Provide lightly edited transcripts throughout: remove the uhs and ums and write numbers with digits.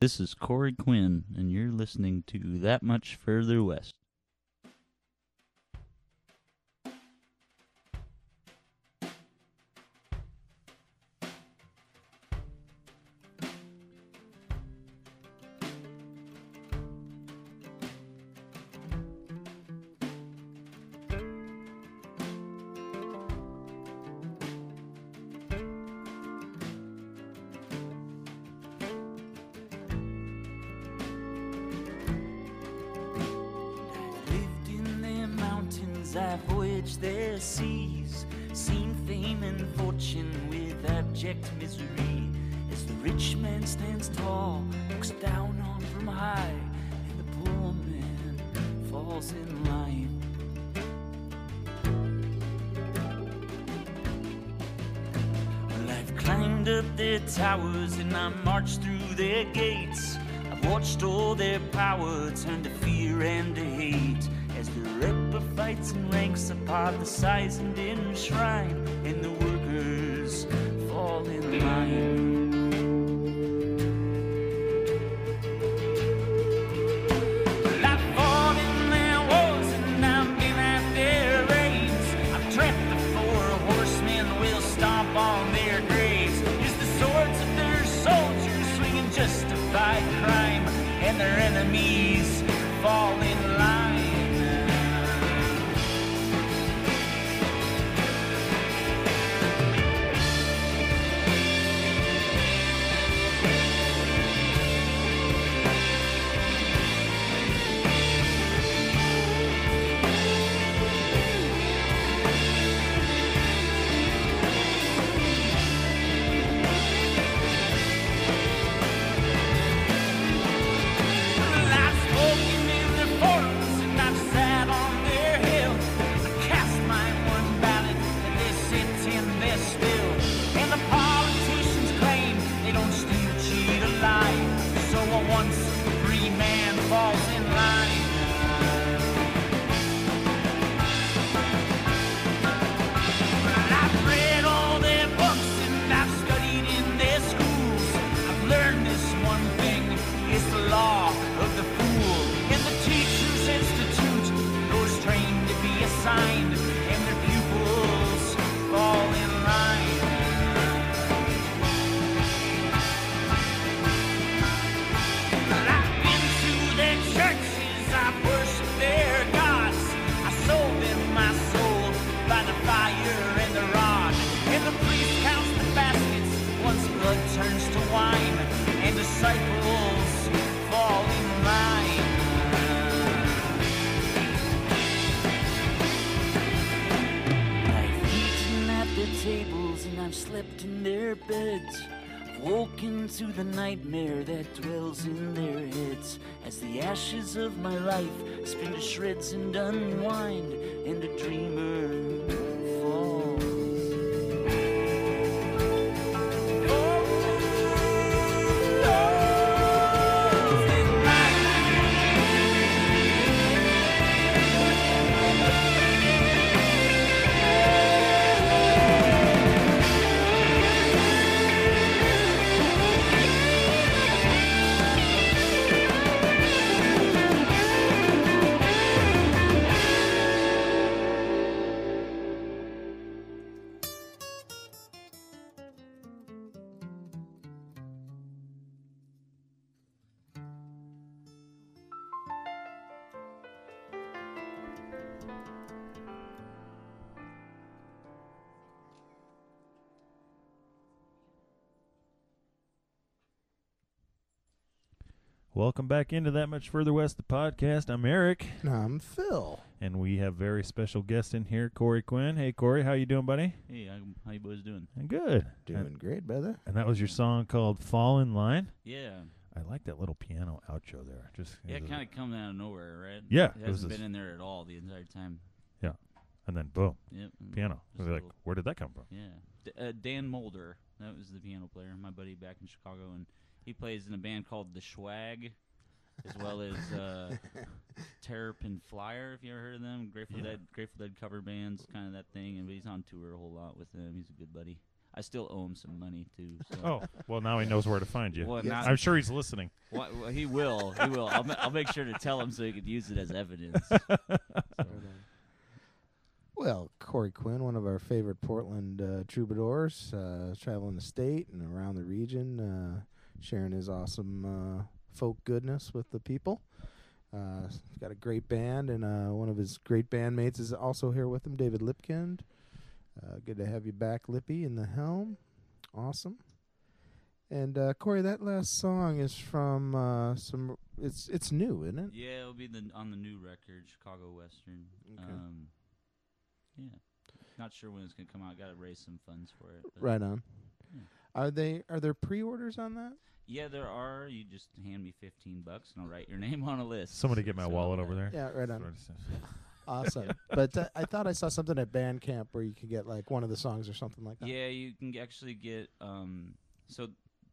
This is Corey Quinn, and you're listening to That Much Further West. I voyaged their seas, seen fame and fortune with abject misery. As the rich man stands tall, looks down on from high, and the poor man falls in line. Well, I've climbed up their towers and I marched through their gates. I've watched all their power turn to fear and to hate. As the reaper fights and ranks apart the size and enshrine, and the workers fall in line. Well, I've fought in their wars and I've been at their raids. I've trapped the 4 horsemen, will stomp on their graves. Use the swords of their soldiers, swinging justified crime, and their enemies fall in line. Turns to wine, and disciples fall in line. I've eaten at their tables and I've slept in their beds. I've woken to the nightmare that dwells in their heads. As the ashes of my life spin to shreds and unwind, and a dreamer falls. Welcome back into That Much Further West, the podcast. I'm Eric. And I'm Phil. And we have very special guest in here, Corey Quinn. Hey, Corey, how you doing, buddy? Hey, how you boys doing? Good. Doing great, brother. And that was your song called Fall in Line? Yeah. I like that little piano outro there. Yeah, it kind of comes out of nowhere, right? Yeah. It hasn't been in there at all the entire time. Yeah. And then, boom, Yep. piano. Like, where did that come from? Yeah. Dan Mulder, that was the piano player, my buddy back in Chicago, and he plays in a band called The Schwag, as well as Terrapin Flyer, if you ever heard of them. Grateful Dead cover bands, kind of that thing. And he's on tour a whole lot with them. He's a good buddy. I still owe him some money too. So. Oh, well, now he knows where to find you. Well, Yes. not, I'm sure he's listening. well, he will. He will. I'll make sure to tell him so he can use it as evidence. Well, Corey Quinn, one of our favorite Portland troubadours, traveling the state and around the region, sharing his awesome folk goodness with the people. He's got a great band, and one of his great bandmates is also here with him, David Lipkind. Good to have you back, Lippy, in the helm. Awesome. And Corey, that last song is from some. It's new, isn't it? Yeah, it'll be on the new record, Chicago Western. Okay. Yeah, not sure when it's gonna come out. Got to raise some funds for it. But Right on. Yeah. Are there pre-orders on that? Yeah, there are. You just hand me $15 and I'll write your name on a list. Somebody get my So, wallet over there. Yeah, right That's on. what it says. Awesome. But I thought I saw something at Bandcamp where you could get like one of the songs or something like that. Yeah, you can actually get. So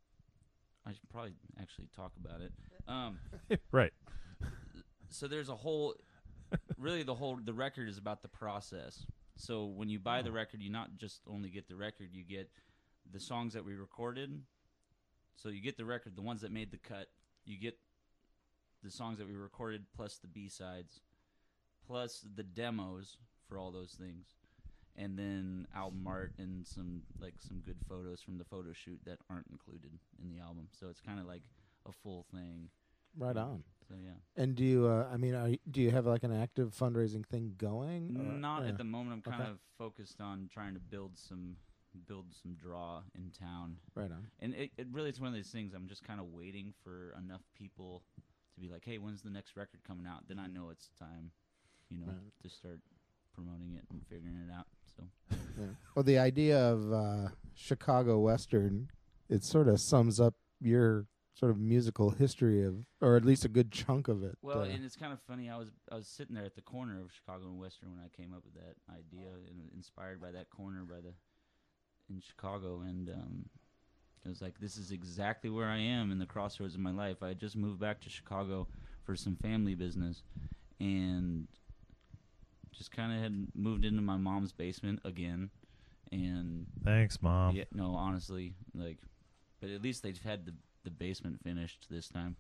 I should probably actually talk about it. Right. So there's a whole. Really, the record is about the process. So when you buy the record, you not just only get the record, you get the songs that we recorded. So you get the record, the ones that made the cut. You get the songs that we recorded plus the B-sides, plus the demos for all those things, and then album art and some good photos from the photo shoot that aren't included in the album. So it's kind of like a full thing. Right on. So yeah. And do you, do you have like an active fundraising thing going? or- Not yeah. at the moment. I'm kind Okay. of focused on trying to build some draw in town. Right on. And it really is one of those things. I'm just kind of waiting for enough people to be like, hey, when's the next record coming out? Then I know it's time, Right. to start promoting it and figuring it out. So Yeah. Well, the idea of Chicago Western, it sort of sums up your sort of musical history of, or at least a good chunk of it. well, and it's kind of funny. I was sitting there at the corner of Chicago and Western when I came up with that idea, and inspired by that corner in Chicago, and it was like, this is exactly where I am in the crossroads of my life. I had just moved back to Chicago for some family business, and just kind of had moved into my mom's basement again, and Thanks, Mom. yeah, no, honestly, but at least they've had the basement finished this time.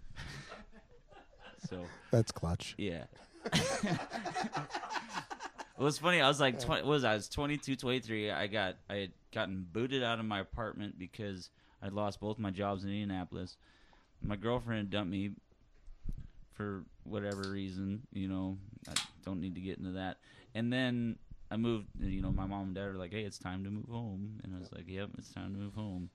So that's clutch. yeah. Well, it's funny. I was like, I was 22, 23. I had gotten booted out of my apartment because I'd lost both my jobs in Indianapolis. My girlfriend had dumped me for whatever reason. I don't need to get into that. And then I moved. My mom and dad were like, "Hey, it's time to move home." And I was like, "Yep, it's time to move home."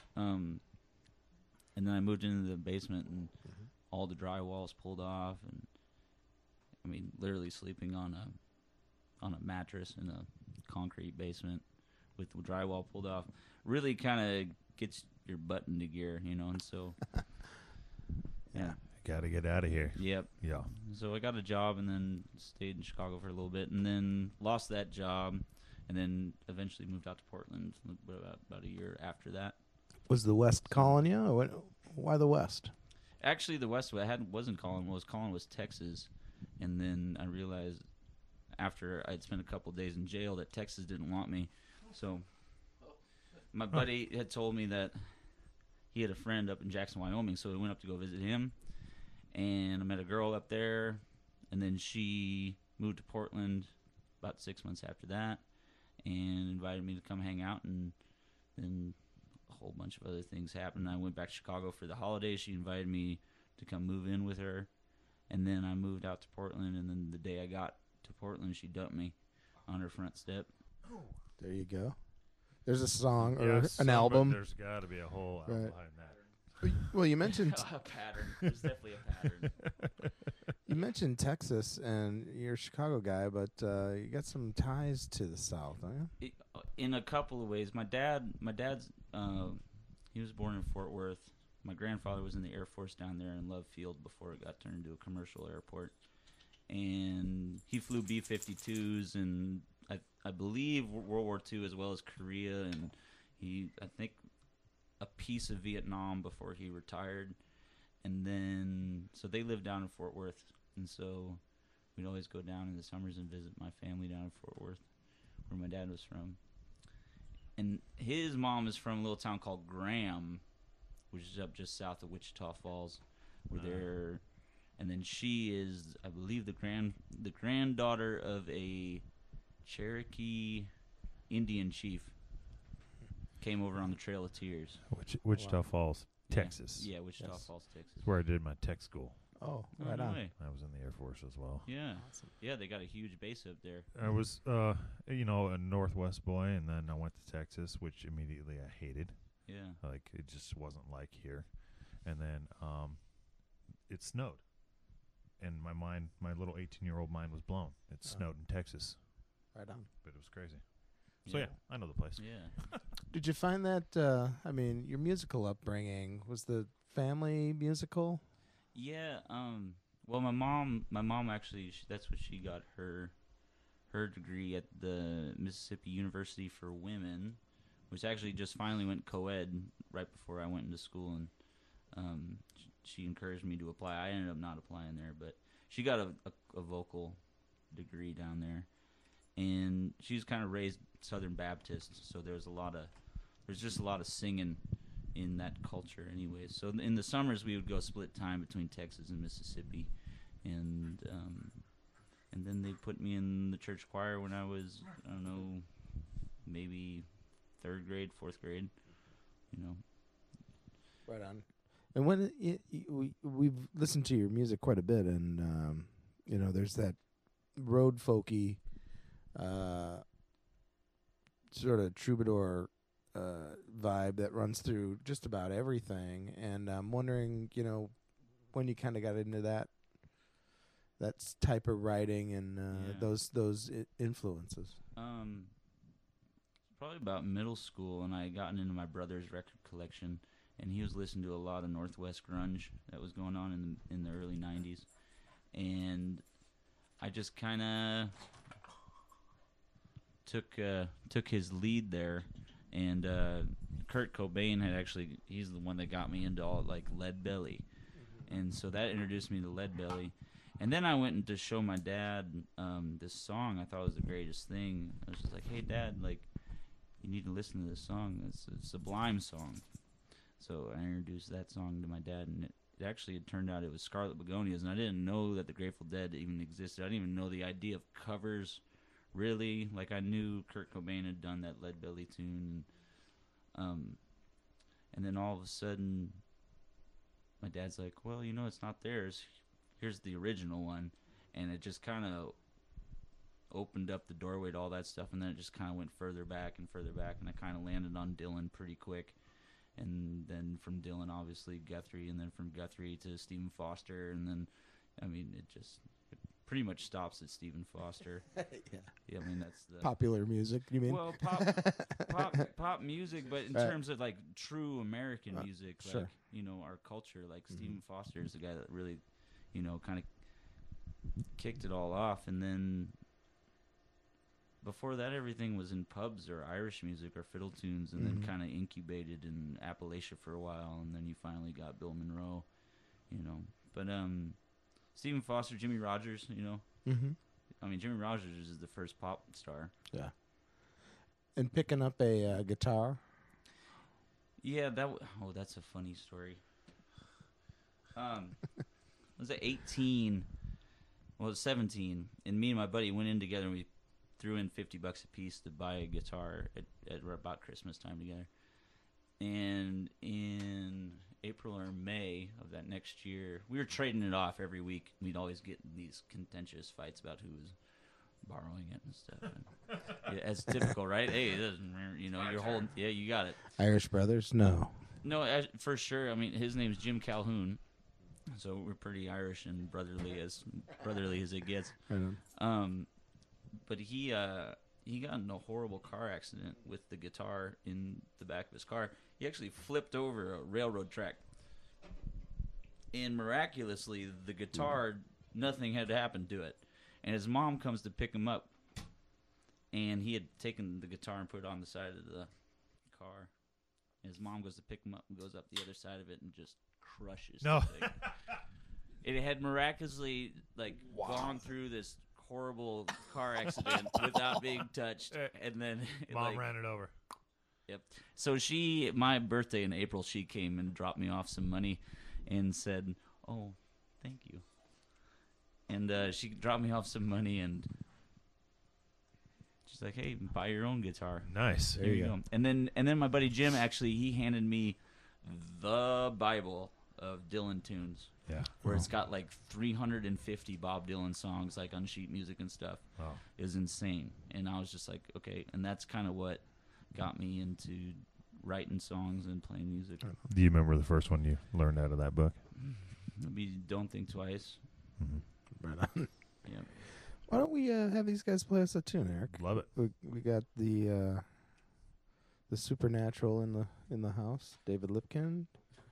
And then I moved into the basement, and all the drywall's pulled off, and I mean, literally sleeping on a mattress in a concrete basement with the drywall pulled off really kind of gets your butt into gear, and so yeah. Got to get out of here. Yep. Yeah. So I got a job and then stayed in Chicago for a little bit, and then lost that job, and then eventually moved out to Portland about a year after that. Was the West calling you? Or why the West? Actually, the West wasn't calling. What was calling was Texas, and then I realized after I'd spent a couple days in jail that Texas didn't want me. So my buddy had told me that he had a friend up in Jackson, Wyoming, so we went up to go visit him, and I met a girl up there, and then she moved to Portland about 6 months after that and invited me to come hang out, and then a whole bunch of other things happened. I went back to Chicago for the holidays. She invited me to come move in with her, and then I moved out to Portland, and then the day I got to Portland, she dumped me on her front step. There you go. There's a song or Yeah, an but album. There's got to be a whole album Right. behind that. Well, you mentioned A pattern. There's definitely a pattern. Texas, and you're a Chicago guy, but you got some ties to the South, don't you? In a couple of ways. My dad's he was born in Fort Worth. My grandfather was in the Air Force down there in Love Field before it got turned into a commercial airport, and he flew B-52s and I believe World War II as well as Korea, and I think a piece of Vietnam before he retired. And then so they lived down in Fort Worth, and so we'd always go down in the summers and visit my family down in Fort Worth, where my dad was from. and his mom is from a little town called Graham, which is up just south of Wichita Falls. Where they're, and then she is, I believe, the granddaughter of a Cherokee Indian chief. Came over on the Trail of Tears. Wichita Falls, Texas. Yeah, Wichita Falls, Texas. That's where I did my tech school. Oh, Oh, right no on. way. I was in the Air Force as well. Yeah. Awesome. Yeah, they got a huge base up there. I was, a Northwest boy, and then I went to Texas, which immediately I hated. Yeah. Like, it just wasn't like here. And then it snowed. And my little 18-year-old mind was blown. It snowed in Texas. Right on. But it was crazy. So, yeah, I know the place. Yeah. Did you find that, your musical upbringing, was the family musical? Yeah. Well, my mom actually, that's what she got her degree at the Mississippi University for Women, which actually just finally went co-ed right before I went into school, and she encouraged me to apply. I ended up not applying there, but she got a vocal degree down there, and she was kind of raised Southern Baptist, so there's just a lot of singing in that culture anyway. So in the summers we would go split time between Texas and Mississippi, and then they put me in the church choir when I was, I don't know, maybe 3rd grade, 4th grade, Right on. And when we've listened to your music quite a bit, and there's that road folky sort of troubadour vibe that runs through just about everything. And I'm wondering, when you kind of got into that type of writing and those influences. Probably about middle school, and I had gotten into my brother's record collection, and he was listening to a lot of Northwest grunge that was going on in the early 90s. And I just kind of took his lead there, and Kurt Cobain he's the one that got me into all like Lead Belly, and so that introduced me to Lead Belly. And then I went to show my dad this song. I thought it was the greatest thing. I was just like, "Hey, Dad, like, you need to listen to this song. It's a Sublime song." So I introduced that song to my dad, and it turned out it was Scarlet Begonias, and I didn't know that the Grateful Dead even existed. I didn't even know the idea of covers, really. Like, I knew Kurt Cobain had done that Lead Belly tune, and then all of a sudden, my dad's like, "Well, it's not theirs. Here's the original one," and it just kind of opened up the doorway to all that stuff, and then it just kind of went further back, and I kind of landed on Dylan pretty quick, and then from Dylan, obviously, Guthrie, and then from Guthrie to Stephen Foster, and then, it pretty much stops at Stephen Foster. Yeah, that's the... Popular music, you mean? Well, pop music, but in terms of, like, true American music, sure. like, our culture, like, Stephen Foster is the guy that really... kind of kicked it all off. And then before that, everything was in pubs or Irish music or fiddle tunes, and then kind of incubated in Appalachia for a while, and then you finally got Bill Monroe, But Stephen Foster, Jimmy Rogers, Jimmy Rogers is the first pop star. Yeah. And picking up a guitar? Yeah, that's a funny story. I was at 18, well, I was 17, and me and my buddy went in together, and we threw in $50 a piece to buy a guitar at about Christmas time together. And in April or May of that next year, we were trading it off every week. We'd always get these contentious fights about who was borrowing it and stuff. And it's typical, right? Hey, it doesn't, you're holding, yeah, you got it. Irish Brothers? No, for sure. His name's Jim Calhoun. So we're pretty Irish and brotherly as it gets. But he got in a horrible car accident with the guitar in the back of his car. He actually flipped over a railroad track, and miraculously, the guitar, nothing had happened to it. And his mom comes to pick him up, and he had taken the guitar and put it on the side of the car. And his mom goes to pick him up and goes up the other side of it and just crushes the thing. It had miraculously gone through this horrible car accident without being touched, and then Mom ran it over. Yep. So my birthday in April, she came and dropped me off some money and said, "Oh, thank you." And she dropped me off some money and she's like, "Hey, buy your own guitar." Nice. There you go. And then my buddy Jim, actually, he handed me the Bible of Dylan tunes, Yeah. where it's got like 350 Bob Dylan songs, like on sheet music and stuff. Wow. It was insane. And I was just like, okay. And that's kind of what got me into writing songs and playing music. Do you remember the first one you learned out of that book? Maybe Don't Think Twice. Mm-hmm. Right on. Yeah. Why don't we have these guys play us a tune, Eric? Love it. We got the Supernatural in the house. David Lipkin,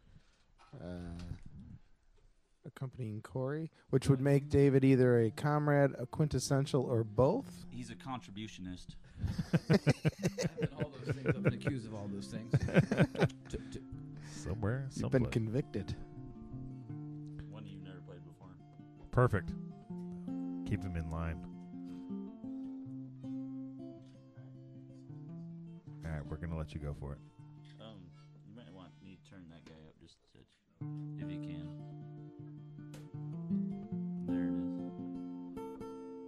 accompanying Corey, which would make David either a comrade, a quintessential, or both. He's a contributionist. And all those things. I've been accused of all those things. Somewhere. You've been someplace. convicted. One you've never played before. Perfect. Keep them in line. All right, we're going to let you go for it. You might need to turn that guy up just a touch, if you can. There it is.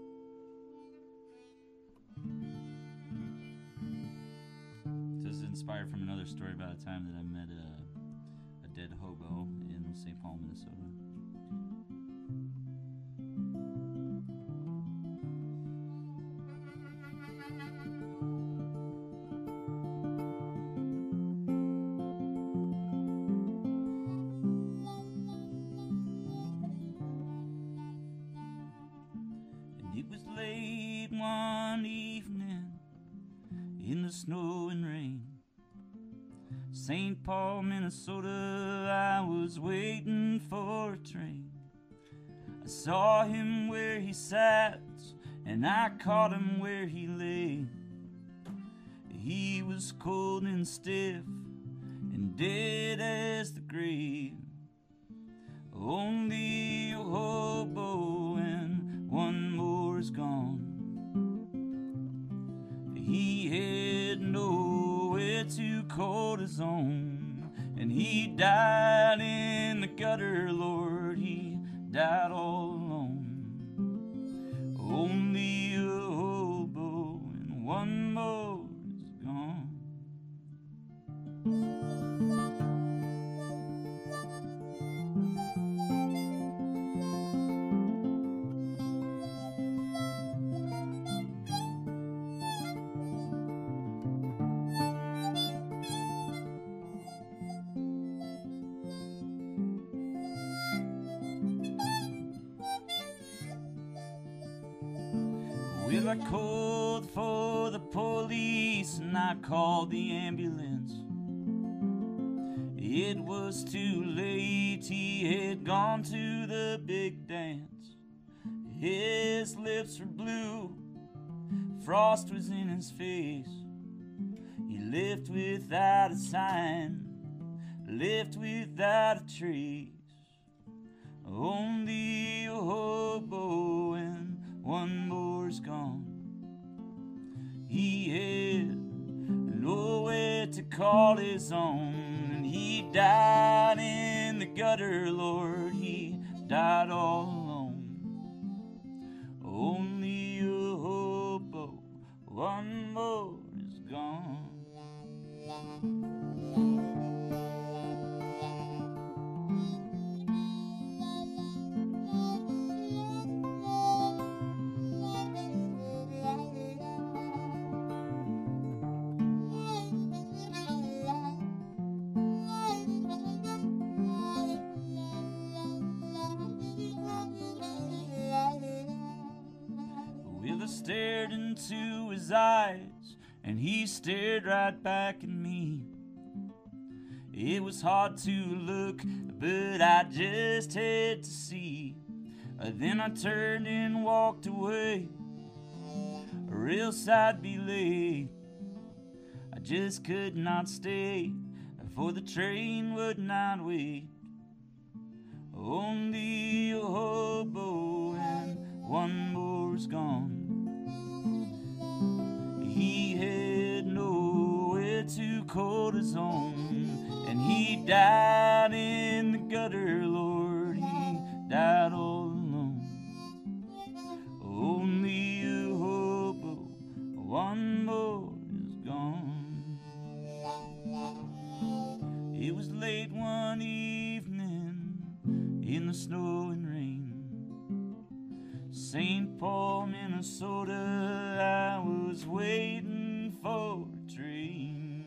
This is inspired from another story about a time that I met a dead hobo in St. Paul, Minnesota. And it was late one evening in the snow and rain, St. Paul, Minnesota, I was waiting for a train. I saw him where he sat, and I caught him where he lay. He was cold and stiff, and dead as the grave. Only a hobo and one more is gone. He had nowhere to call his own, and he died in the gutter, Lord, he died all alone. Only a hobo and one more is gone. Well, I called for the police and I called the ambulance. It was too late, he had gone to the big dance. His lips were blue, frost was in his face. He lived without a sign, lived without a trace. Only a hobo and one more's gone. He had nowhere to call his own, and he died in the gutter, Lord, he died all alone. Only a hobo, one more is gone. Well, I stared into his eyes, and he stared right back at me. It was hard to look, but I just had to see. Then I turned and walked away, or else I'd be late. I just could not stay, for the train would not wait. Only a hobo and one more's gone. He had nowhere to cortisone, and he died in the gutter, Lord, he died all alone. Only a hobo, one more is gone. It was late one evening in the snow and rain, St. Paul, Minnesota, I was waiting for a train.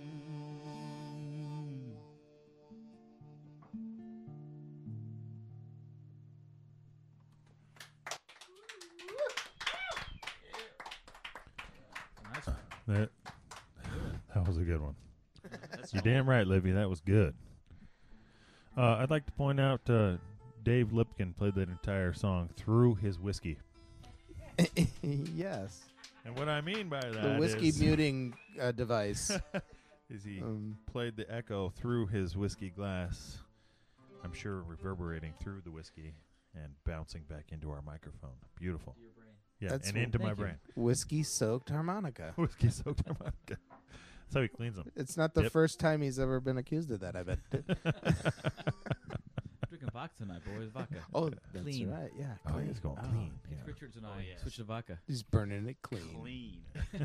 That was a good one. That's You're cool. damn right, Livy. That was good. I'd like to point out Dave Lipkin played that entire song through his whiskey. Yes. And what I mean by that The whiskey is, muting device. is he Um, played the echo through his whiskey glass, I'm sure reverberating through the whiskey and bouncing back into our microphone. Beautiful. Your brain. Yeah, That's and what- into my Thank you. brain. Whiskey-soaked harmonica. Whiskey soaked harmonica. That's how he cleans them. It's not the Yep. first time he's ever been accused of that, I bet. Drinking vodka tonight, boys. Vodka. Oh, that's Clean. right. Yeah, Oh, clean. he's going Oh, clean. Keith Yeah. Richards and Oh, I yes. switched to vodka. He's burning it clean. Clean.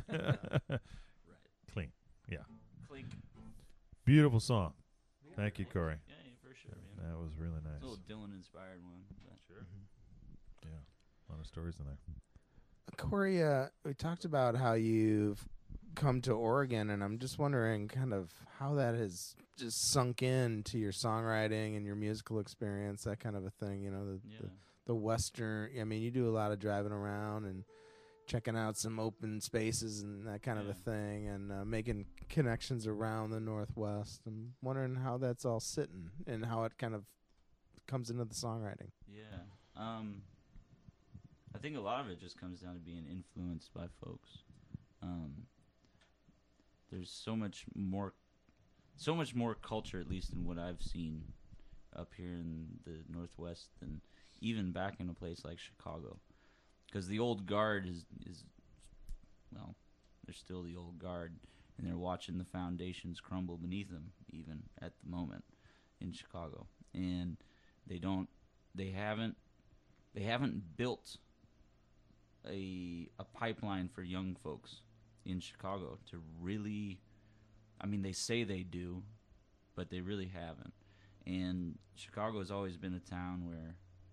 Clean. Yeah. Clink. Beautiful song. Thank you, Corey. Yeah, for sure, man. That was really It's a nice. little Dylan-inspired one. But Sure. Yeah. A lot of stories in there. Corey, we talked about how you've come to Oregon, and I'm just wondering kind of how that has just sunk into your songwriting and your musical experience, that kind of a thing. You know, yeah. the Western. I mean, you do a lot of driving around and checking out some open spaces and that kind of a Yeah. thing, and making connections around the Northwest. I'm wondering how that's all sitting and how it kind of comes into the songwriting. Yeah. I think a lot of it just comes down to being influenced by folks. There's so much more culture, at least in what I've seen up here in the Northwest, than even back in a place like Chicago. Because the old guard is well, they're still the old guard, and they're watching the foundations crumble beneath them, even at the moment in Chicago. And they haven't built a pipeline for young folks in Chicago to really, I mean, they say they do, but they really haven't. And Chicago has always been a town where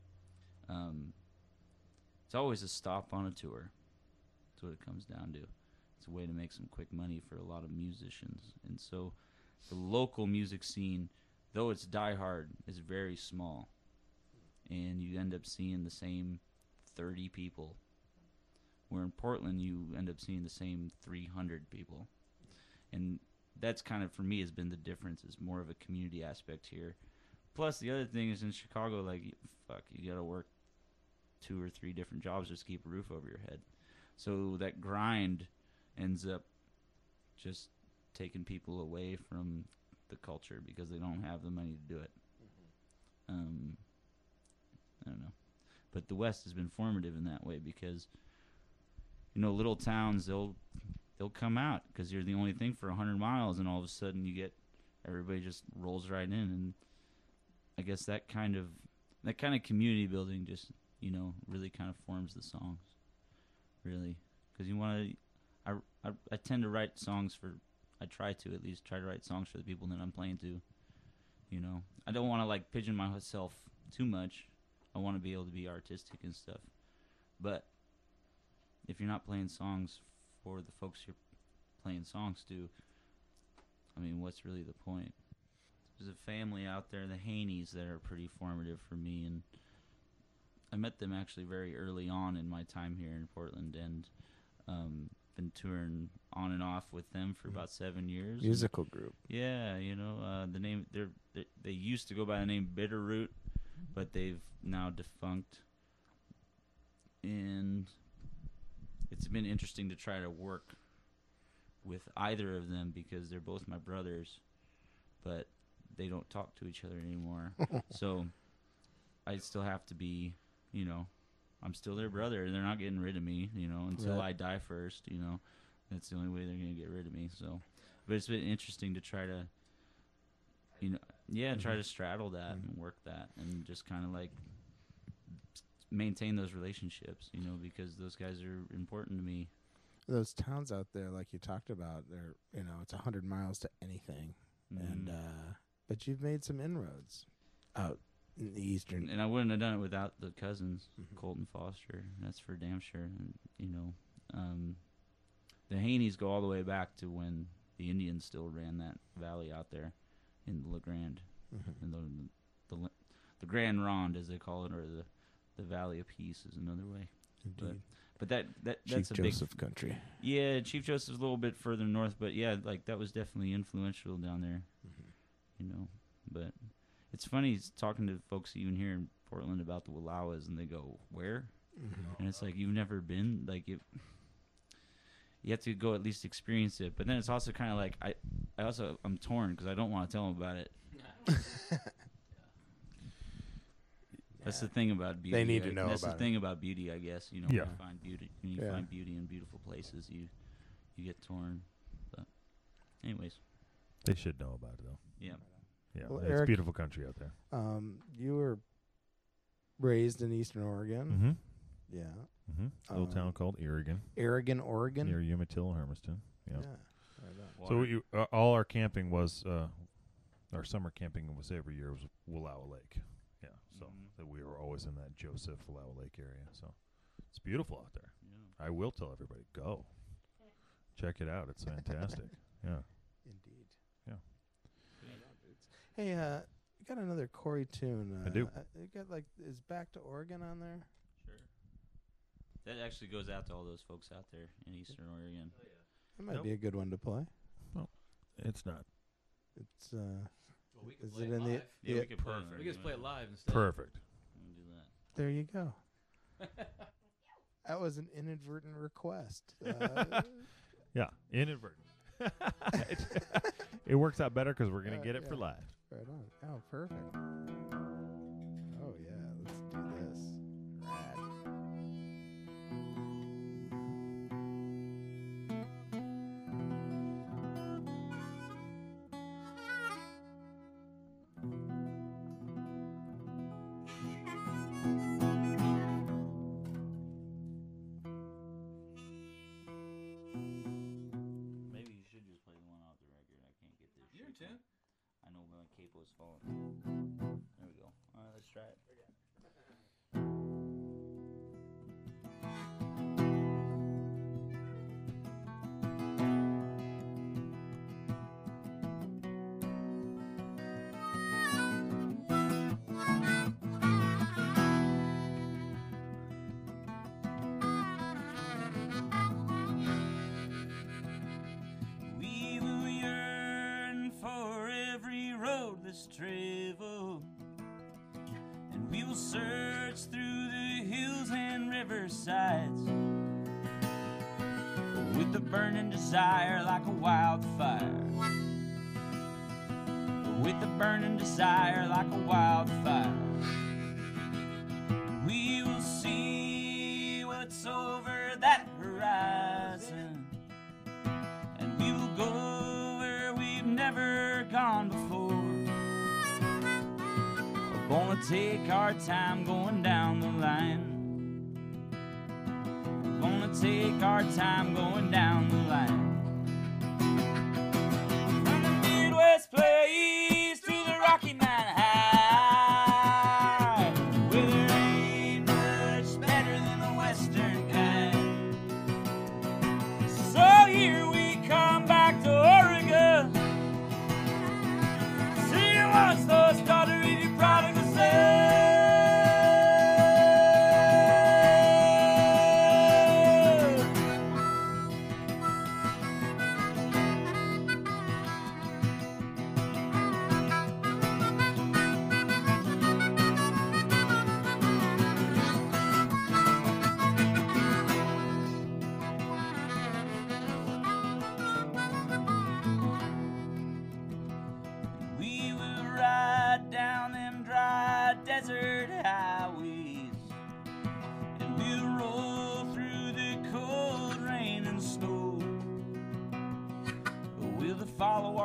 it's always a stop on a tour. That's what it comes down to. It's a way to make some quick money for a lot of musicians. And so the local music scene, though it's diehard, is very small. And you end up seeing the same 30 people. Where in Portland, you end up seeing the same 300 people. And that's kind of, for me, has been the difference. Is more of a community aspect here. Plus, the other thing is in Chicago, like, you got to work 2 or 3 different jobs just to keep a roof over your head. So that grind ends up just taking people away from the culture because they don't have the money to do it. I don't know. But the West has been formative in that way because, you know, little towns, they'll come out because you're the only thing for 100 miles, and all of a sudden you get everybody just rolls right in. And I guess that kind of community building just, you know, really kind of forms the songs, really, because you want to. I tend to write songs for. I try to at least try to write songs for the people that I'm playing to. You know, I don't want to like pigeon myself too much. I want to be able to be artistic and stuff, but if you're not playing songs for the folks you're playing songs to, I mean, what's really the point? There's a family out there, the Haneys, that are pretty formative for me, and I met them actually very early on in my time here in Portland, and been touring on and off with them for about 7 years. Musical group. Yeah, you know, the name they used to go by the name Bitterroot, but they've now defunct. And it's been interesting to try to work with either of them because they're both my brothers, but they don't talk to each other anymore. So I still have to be, you know, I'm still their brother. They're not getting rid of me, you know, until Right. I die first, you know. That's the only way they're going to get rid of me. So but it's been interesting to try to, try to straddle that and work that and just kind of like maintain those relationships, because those guys are important to me. Those towns out there, like you talked about, they're it's 100 miles to anything, and but you've made some inroads out in the eastern. And I wouldn't have done it without the cousins, Colton Foster. That's for damn sure. And the Haneys go all the way back to when the Indians still ran that valley out there in the La Grande, and the Grand Ronde, as they call it, or the Valley of Peace is another way. Indeed. But that's Chief a Joseph big country. Yeah, Chief Joseph's a little bit further north, but yeah, like that was definitely influential down there. But it's funny talking to folks even here in Portland about the Wallowas, and they go, "Where?" And it's like, you've never been, like it. You have to go at least experience it, but then it's also kind of like I'm torn because I don't want to tell them about it. That's the thing about beauty. They need to know That's about the thing about beauty, I guess. When you find beauty, find beauty in beautiful places, you get torn. But anyways, they should know about it though. Yeah. Yeah, Well, it's Eric, beautiful country out there. You were raised in Eastern Oregon. Mm-hmm. Yeah. Mm-hmm. A little town called Oregon, Oregon. near Umatilla, Hermiston. Yeah. Right on. So all our camping was, our summer camping was every year was Wallowa Lake. Yeah. So that we were always in that Joseph Wallowa Lake area. So it's beautiful out there. Yeah. I will tell everybody, go check it out. It's fantastic. Yeah. Indeed. Yeah. Hey, you got another Corey tune. I do. You got is Back to Oregon on there? Sure. That actually goes out to all those folks out there in Eastern Oregon. That might be a good one to play. It's not. It's we can is play it it in live. the We could play it. We can just play it live instead. Perfect. We'll do that. There you go. That was an inadvertent request. Yeah, inadvertent. It works out better because we're going to get it for live. Right on. Oh, perfect. Oh, yeah. Let's do this. Rad. Maybe you should just play the one off the record. I can't get this. You're in shit tune. going. I know my capo's falling. There we go. All right, let's try it. We will yearn for every roadless travel, and we will search through the hills and riversides with a burning desire like a wildfire. With a burning desire like a wildfire. We will see what's over that horizon, and we will go where we've never gone before. We're gonna take our time going down the line. We're gonna take our time going down the line. From the Midwest place to the Rocky Mountain High, where there ain't much better than the Western kind. So here we come back to Oregon. See you once those daughter of your prodigal son.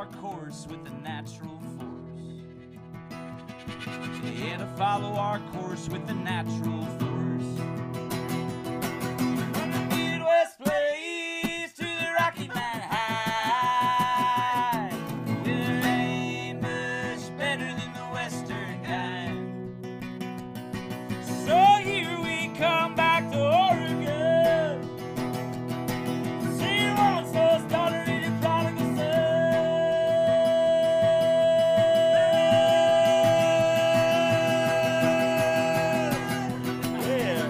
our course with the natural force. Yeah, to follow our course with the natural force. From the Midwest Plains to the Rocky Mountain High, there ain't much better than the Western kind. So here we come back to Oregon. See once us daughter in the prodigal son. Yeah.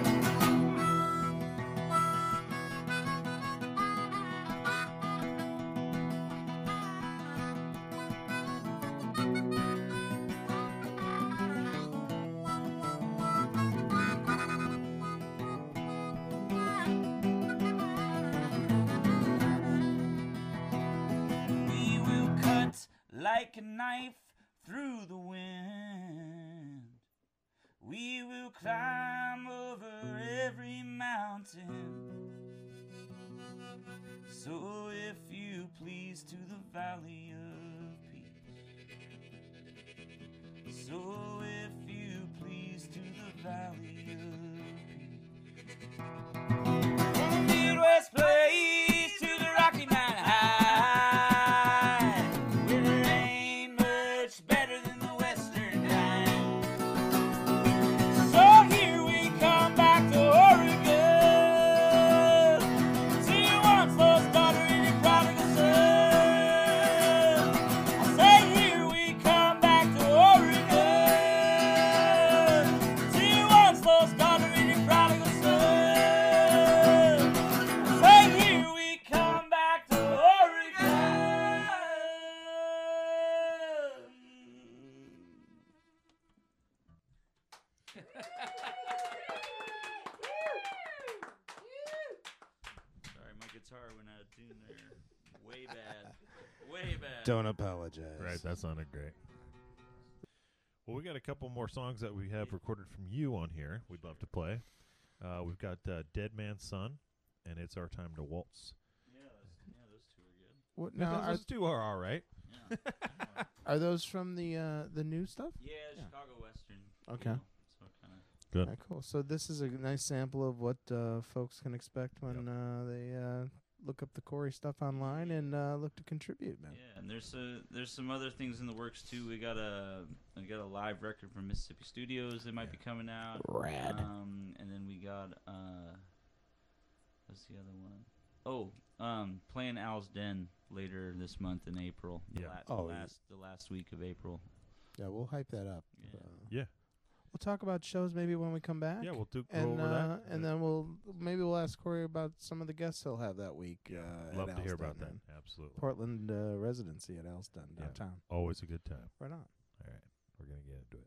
We will cut like a knife through the wind. We will climb over every mountain. So if you please to the valley of peace. So if you please to the valley of peace. From the Midwest Plains to the Rocky Mountain High, where there ain't much better than the Western kind. So here we come back to Oregon. See you once lost daughter in your prodigal son. I say here we come back to Oregon. See you once lost daughter in your prodigal son. I say here we come back to Oregon. Sorry, my guitar went out of tune there. Way bad. Way bad. Don't apologize. Right, that sounded great. Well, we got a couple more songs that we have recorded from you on here. We'd love to play. We've got Dead Man's Son, and It's Our Time to Waltz. Yeah, those two are good. What, now, Those two are all right. Yeah. are those from the new stuff? Yeah, Chicago Western. Okay. You know, so kind of. Good. Alright, cool. So this is a nice sample of what folks can expect when they look up the Corey stuff online and look to contribute, man. Yeah, and there's some other things in the works too. We got a live record from Mississippi Studios that might be coming out. Rad. And then we got what's the other one? Oh, playing Al's Den later this month in April. Yeah. The last week of April. Yeah, we'll hype that up. Yeah. Yeah. We'll talk about shows maybe when we come back. Yeah, we'll go and over that. and then we'll ask Corey about some of the guests he'll have that week. Love at to hear Al's about that. Den, Absolutely. Portland residency at Al's Den Yeah. downtown. Always a good time. Right on. All right. We're going to get into it.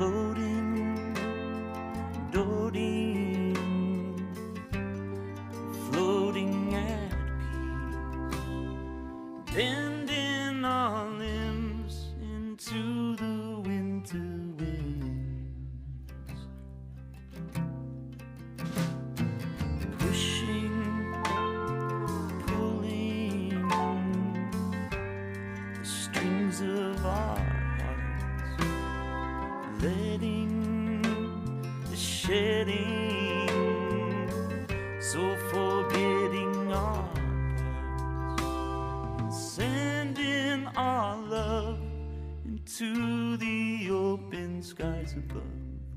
floating, floating, floating at peace, bending our limbs into the winter winds, pushing, pulling the strings of our hearts, letting the shedding, so forgetting our parts, and sending our love into the open skies above.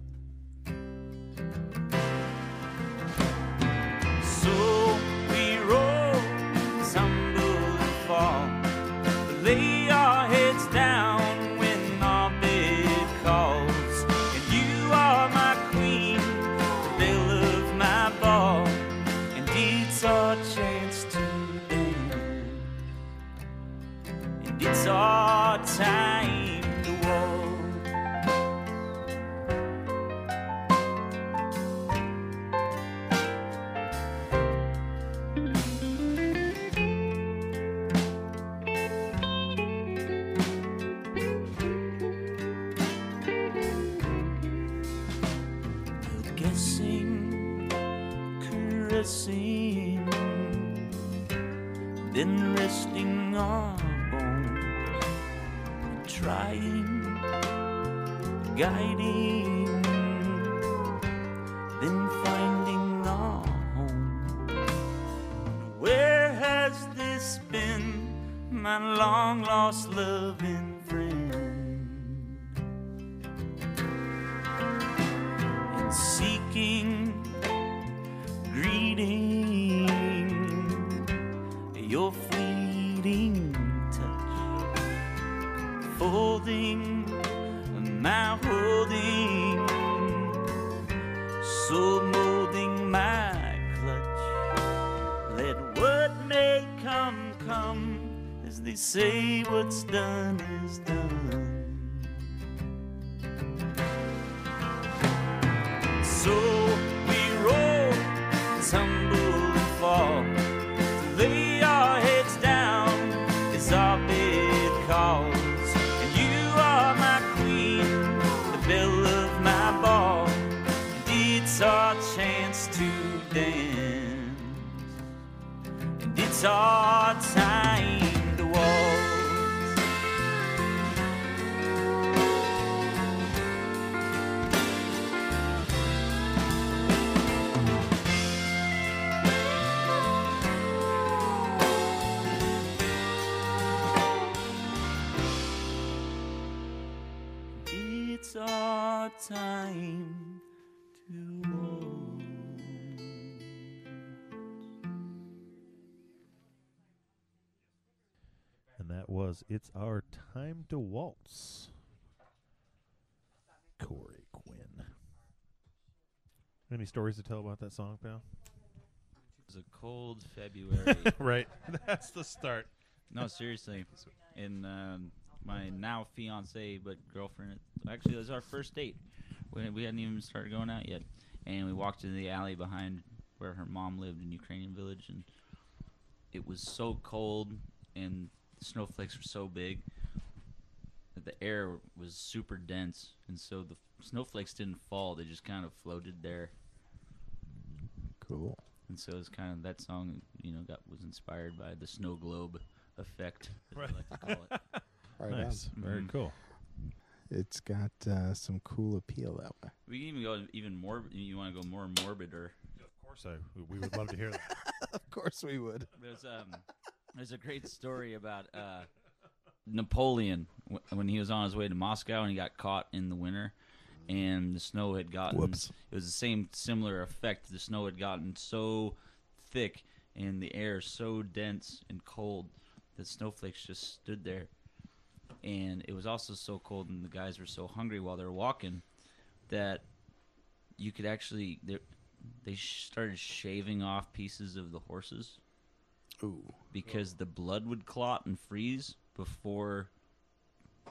So we roll, tumble and fall, lay our heads down when our bed calls, and you are my queen, the belle of my ball, and it's our chance to dance, and it's our time to walk. Guessing, caressing, then resting our bones, and trying, guiding, then finding our home. Where has this been, my long lost loving friend? Seeking, greeting, your fleeting touch, folding, my holding, so molding my clutch. Let what may come, come, as they say, what's done is done. So we roll, tumble and fall, to lay our heads down as our bed calls, and you are my queen, the belle of my ball, and it's our chance to dance, and it's our time to walk. It's our time to walk. And that was It's Our Time to Waltz. Corey Quinn. Any stories to tell about that song, pal? It was a cold February. Right. That's the start. No, seriously. And my now fiance, but girlfriend, actually, it was our first date. We hadn't even started going out yet. And we walked into the alley behind where her mom lived in Ukrainian Village. And it was so cold and the snowflakes were so big that the air was super dense. And so the snowflakes didn't fall. They just kind of floated there. Cool. And so it's kind of that song, was inspired by the snow globe effect, as Right. I like to call it. Right Nice. on. Very Mhm. cool. It's got some cool appeal that way. We can even go even more. You want to go more morbid, or Of course, we would love to hear that. Of course we would. there's a great story about Napoleon when he was on his way to Moscow and he got caught in the winter, and the snow had gotten. Whoops. It was the same similar effect. The snow had gotten so thick and the air so dense and cold that snowflakes just stood there. And it was also so cold, and the guys were so hungry while they were walking that you could actually they started shaving off pieces of the horses Ooh. because the blood would clot and freeze before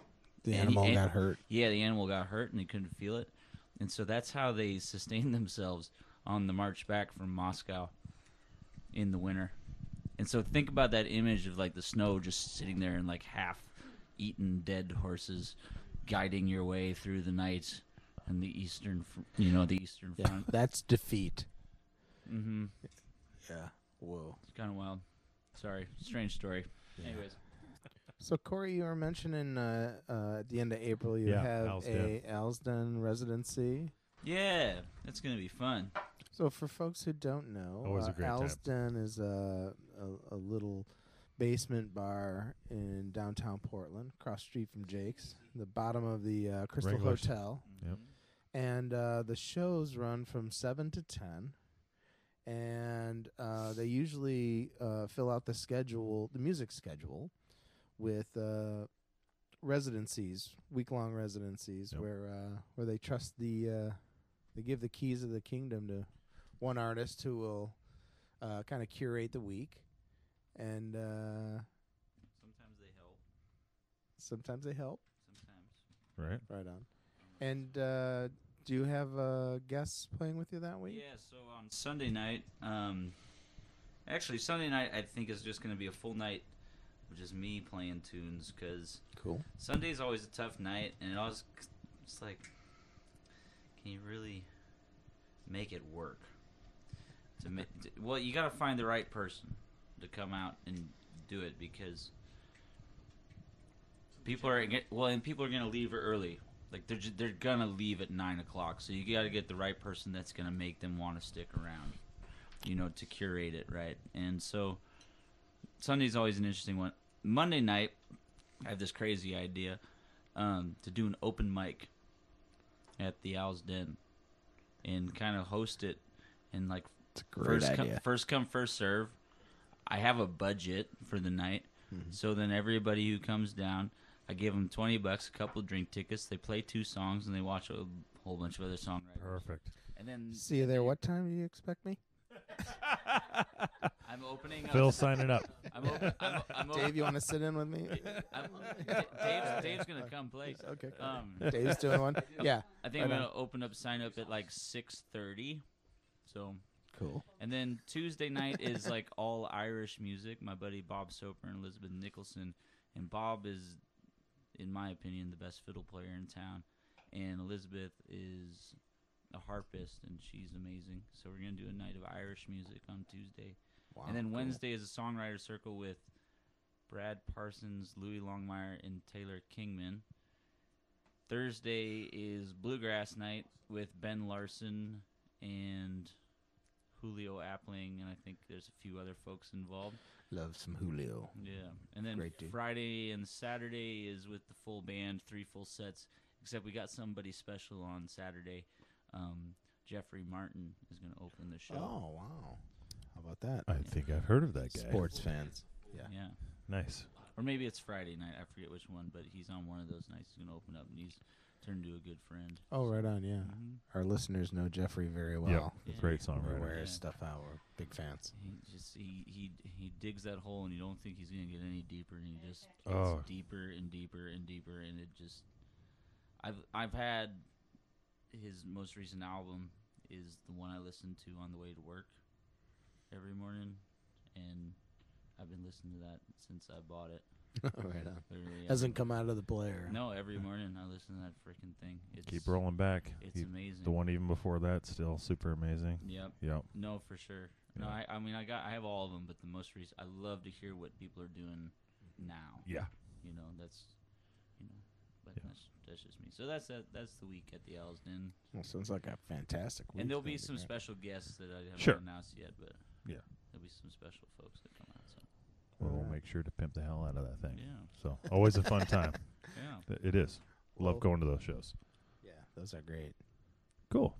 The And animal and- got hurt. Yeah, the animal got hurt and they couldn't feel it. And so that's how they sustained themselves on the march back from Moscow in the winter. And so think about that image of like the snow just sitting there and like half-eaten dead horses guiding your way through the night and the eastern Yeah, front. that's defeat. Mm-hmm. Yeah. Whoa. It's kind of wild. Sorry, strange story. Yeah. Anyways, So Corey, you were mentioning at the end of April you Yeah, have Al's a Alsden residency. yeah, that's gonna be fun. So for folks who don't know, Always a great time. Alsden is a little basement bar in downtown Portland, across the street from Jake's, the bottom of the Crystal Regular Hotel. Yep. And the shows run from 7 to 10. And they usually fill out the schedule, the music schedule, with residencies, week-long residencies, Yep. where they trust they give the keys of the kingdom to one artist who will kind of curate the week, and Sometimes they help. sometimes they help. Sometimes. Right. Right on. And do you have guests playing with you that week? Yeah, so on Sunday night, actually Sunday night I think is just going to be a full night of just me playing tunes, because Cool. Sunday's always a tough night, and it's like, can you really make it work? Well, you got to find the right person to come out and do it, because people are going to leave early. Like they're gonna leave at 9 o'clock, so you got to get the right person that's gonna make them want to stick around, to curate it right. And so Sunday's always an interesting one. Monday night, I have this crazy idea to do an open mic at the Owl's Den and kind of host it, and like It's a great idea. first come first serve. I have a budget for the night, so then everybody who comes down, I give them $20, a couple of drink tickets. They play 2 songs and they watch a whole bunch of other songwriters. Perfect. And then See you there. What time do you expect me? I'm opening up. Phil signing up. I'm Dave, you want to sit in with me? Dave's gonna come play. Okay. Cool. Dave's doing one. Yeah. I think I'm Right on. gonna open up sign up at like 6:30. So, Cool. and then Tuesday night is like all Irish music. My buddy Bob Soper and Elizabeth Nicholson, and Bob is, in my opinion, the best fiddle player in town, and Elizabeth is a harpist, and she's amazing. So we're gonna do a night of Irish music on Tuesday. Wow. And then cool. Wednesday is a songwriter circle with Brad Parsons, Louis Longmire, and Taylor Kingman. Thursday is bluegrass night with Ben Larson and Julio Appling, and I think there's a few other folks involved. Love some Julio. Yeah. And then Great dude. Friday and Saturday is with the full band, 3 full sets, except we got somebody special on Saturday. Jeffrey Martin is going to open the show. Oh wow. How about that? I think I've heard of that guy. Sports fans. Yeah. Yeah. Nice. Or maybe it's Friday night. I forget which one, but he's on one of those nights. He's going to open up, and he's turned into a good friend. Oh, right on. Yeah. Mhm. Our listeners know Jeffrey very Yep. well. Yeah. Great We songwriter. wear his Yeah. stuff out. We're big fans. He digs that hole, and you don't think he's going to get any deeper, and he just gets Oh. deeper and deeper and deeper, and it just. I've had his most recent album is the one I listen to on the way to work every morning, and I've been listening to that since I bought it. Right on. Literally Hasn't come out of the player. No, every morning I listen to that freaking thing. It's, Keep rolling back. It's amazing. The one even before that, still super amazing. Yep. Yep. No, for sure. No, Yeah. I mean I have all of them, but the most recent, I love to hear what people are doing now. Yeah. That's, but Yeah. that's just me. So that's the week at the Owl's Den, Well, sounds like a fantastic week. and there'll be That'd some great. special guests that I haven't Sure. announced yet, but Yeah. there'll be some special folks that come out. So Well, we'll Alright. make sure to pimp the hell out of that thing. yeah, So always a fun time. yeah. It is. Love Well- going to those shows. Yeah, those are great. Cool.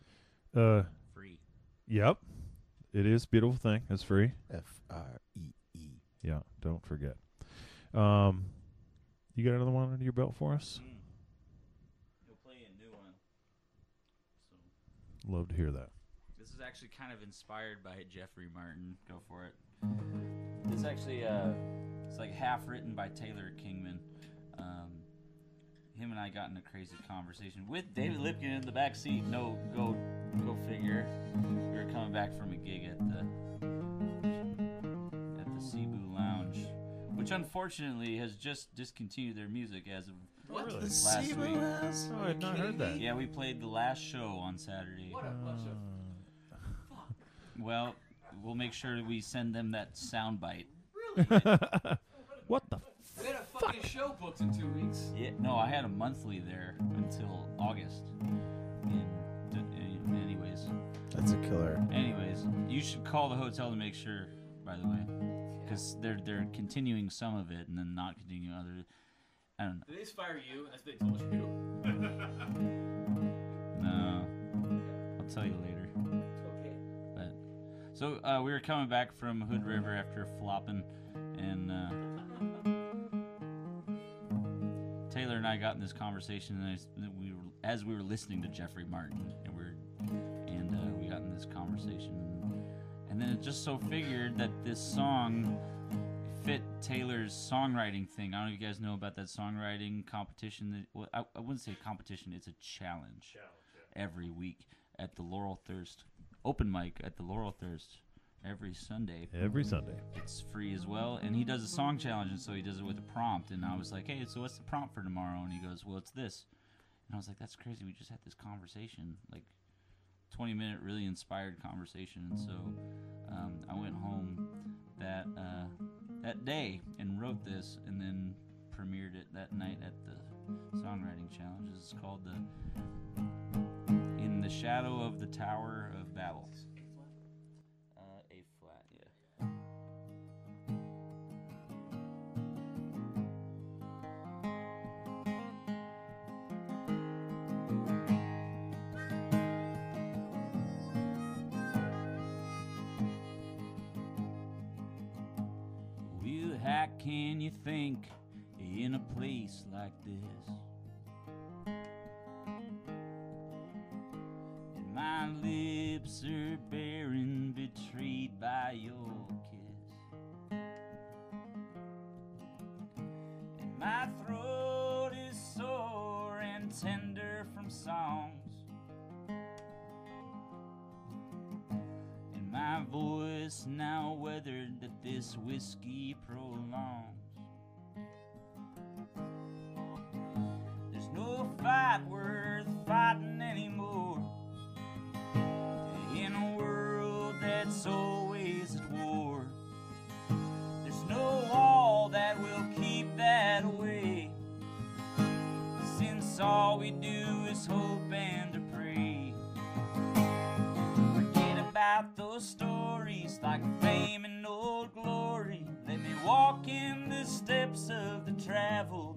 Free. Yep. It is a beautiful thing. It's free. FREE. Yeah. Don't forget. You got another one under your belt for us? He'll play a new one. So. Love to hear that. This is actually kind of inspired by Jeffrey Martin. Go for it. This actually, it's like half written by Taylor Kingman. him and I got in a crazy conversation with David Lipkin in the back seat. No, go figure. We were coming back from a gig at the Cebu Lounge, which unfortunately has just discontinued their music as of Really? last week. Oh, I had not heard that. Yeah, we played the last show on Saturday. What a bunch of Well, we'll make sure we send them that soundbite. What the? We had a fucking show booked in 2 weeks. Yeah, no, I had a monthly there until August. Anyways, That's a killer. you should call the hotel to make sure. By the way, because they're continuing some of it and then not continuing other. I don't know. Did they just fire you as they told you? No, I'll tell you later. Okay. But so we were coming back from Hood River after flopping, and Taylor and I got in this conversation, and as we were listening to Jeffrey Martin, and we got in this conversation, and then it just so figured that this song fit Taylor's songwriting thing. I don't know if you guys know about that songwriting competition. I wouldn't say competition; it's a challenge. Every week at the Laurel Thirst open mic at the Laurel Thirst every Sunday. Every Sunday. It's free as well, and he does a song challenge, and so he does it with a prompt. And I was like, "Hey, so what's the prompt for tomorrow?" And he goes, "Well, it's this." And I was like, "That's crazy. We just had this conversation, like 20-minute, really inspired conversation." And so I went home that day and wrote this, and then premiered it that night at the songwriting challenge. It's called In the Shadow of the Tower of Babel. A flat, yeah. Well, how can you think in a place like this? And my lips are barren, betrayed by your kiss. And my throat is sore and tender from songs. And my voice now weathered that this whiskey prolongs. There's no fight worth fighting anymore in a world that's always at war. There's no wall that will keep that away, since all we do is hope and to pray. Forget about those stories like fame and old glory. Let me walk in the steps of the traveled.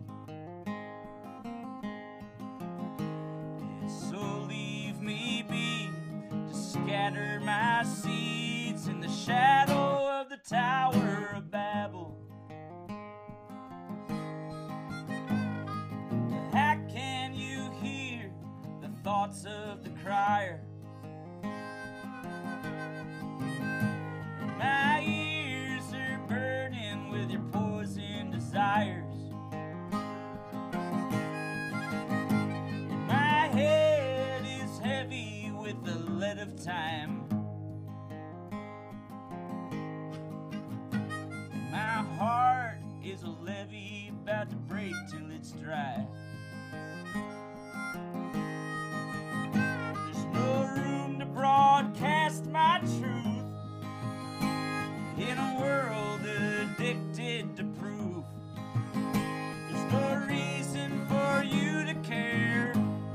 So leave me be to scatter my seeds in the shadow of the Tower of Babel. How can you hear the thoughts of the crier? My ears are burning with your poison desires. My head is heavy with the lead of time. My heart is a levee about to break till it's dry. There's no room to broadcast my truth in a world addicted to proof. There's no reason for you to care.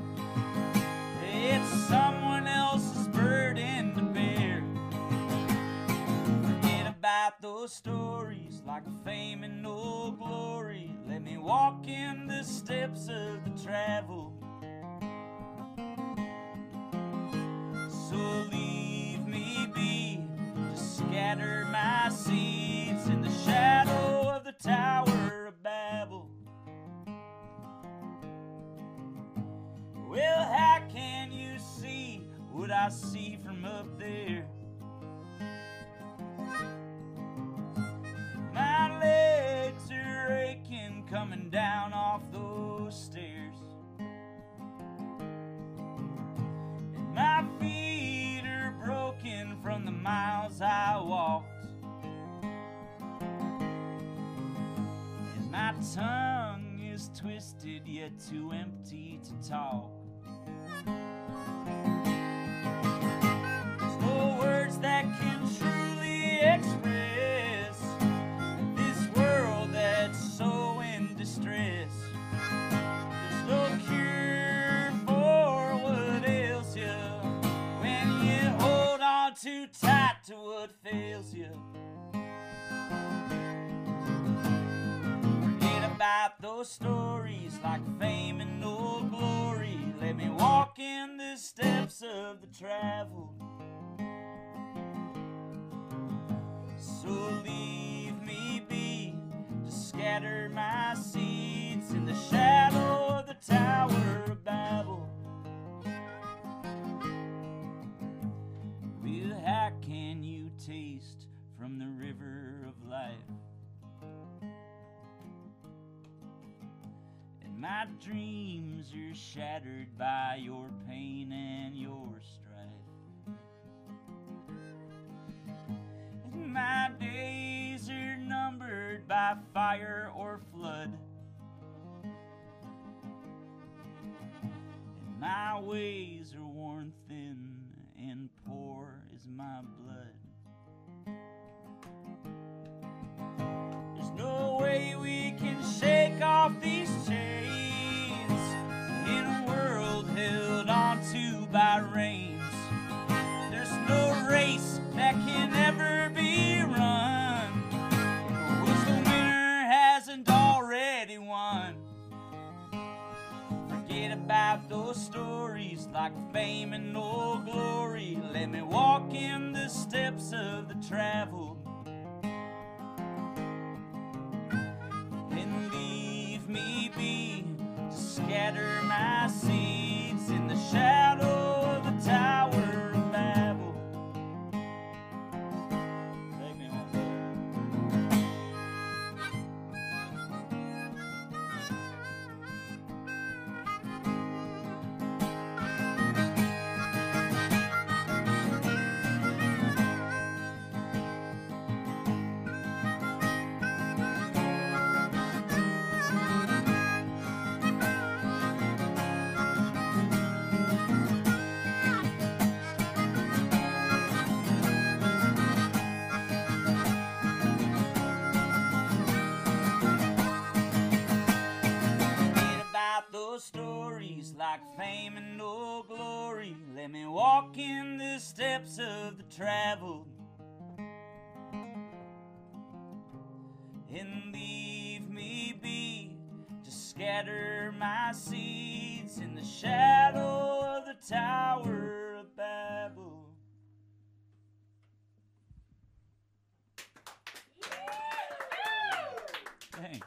It's someone else's burden to bear. Forget about those stories like fame and no glory. Let me walk in the steps of the traveled. So leave me be to scatter my seeds in the shadow of the Tower of Babel. Well, how can you see what I see from up there? My legs are aching coming down off those stairs. miles I walked, and my tongue is twisted yet too empty to talk. There's no words that can truly express this world that's so in distress. There's no cure for what ails you when you hold on too tight to what fails you. Forget about those stories like fame and no glory. Let me walk in the steps of the traveled. So leave me be to scatter my seeds in the shadow of the Tower of Babel. Well, how can you taste from the river of life? And my dreams are shattered by your pain and your strife. And my days are numbered by fire or flood. And my ways are worn thin and poor is my blood. There's no way we can shake off these chains in a world held onto by reins. There's no race that can ever be run which the winner hasn't already won. Forget about those stories like fame and no glory. Let me walk in the steps of the traveled and leave me be to scatter my seeds in the shadow of the Tower of Babel. Take me home. Forget about those stories like fame and no glory. Let me walk in the steps of the traveled and leave me be to scatter my seeds in the shadow of the Tower of Babel. Thanks.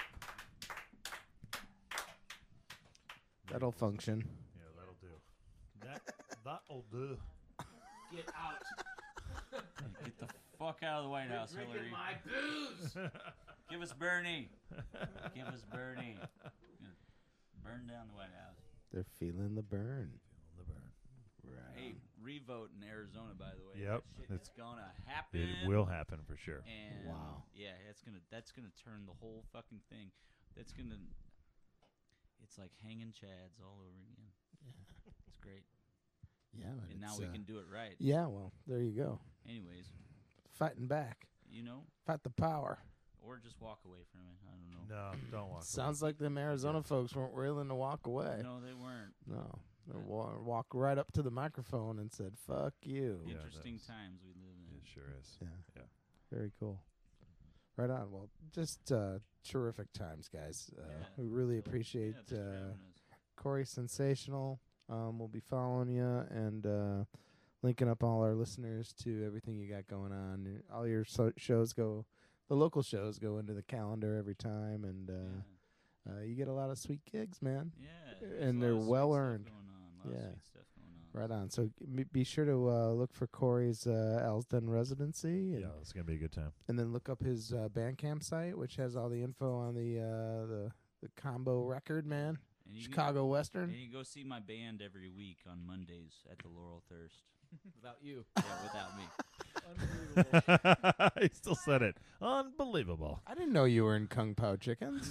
That'll function. Yeah, that'll do. That'll do. Get out. Get the fuck out of the White House, Hillary. My booze. Give us Bernie. Give us Bernie. Burn down the White House. They're feeling the burn. Hey, revote in Arizona, by the way. Yep, That shit it's- is gonna happen. It will happen for sure. And Wow. yeah, that's gonna turn the whole fucking thing. It's like hanging chads all over again. It's great. Yeah, but And now it's, we can do it right. Yeah, well, there you go. Anyways, Fighting back. fight the power. or just walk away from it. I don't know. No, don't walk. Sounds like them Arizona folks weren't willing to walk away. No, they weren't. No. They walked right up to the microphone and said, fuck you. Yeah, Interesting that's- times we live in. It sure is. Yeah. Yeah. Very cool. Right on. Well, just terrific times, guys. Yeah. We really So, appreciate yeah, thanks for having us. Corey Sensational. We'll be following you and linking up all our listeners to everything you got going on. All your shows go, the local shows go into the calendar every time, and you get a lot of sweet gigs, man. Yeah. and there's a they're lot of sweet well stuff earned. going on, a lot Yeah. of sweet stuff going on. Right on. So be sure to look for Corey's Elsden residency, and, Yeah, it's gonna be a good time. and then look up his Bandcamp site, which has all the info on the combo record, man. And you Chicago Western. And you go see my band every week on Mondays at the Laurel Thirst. Without you. Yeah, without me. Unbelievable. He still said it. Unbelievable. I didn't know you were in Kung Pao Chickens.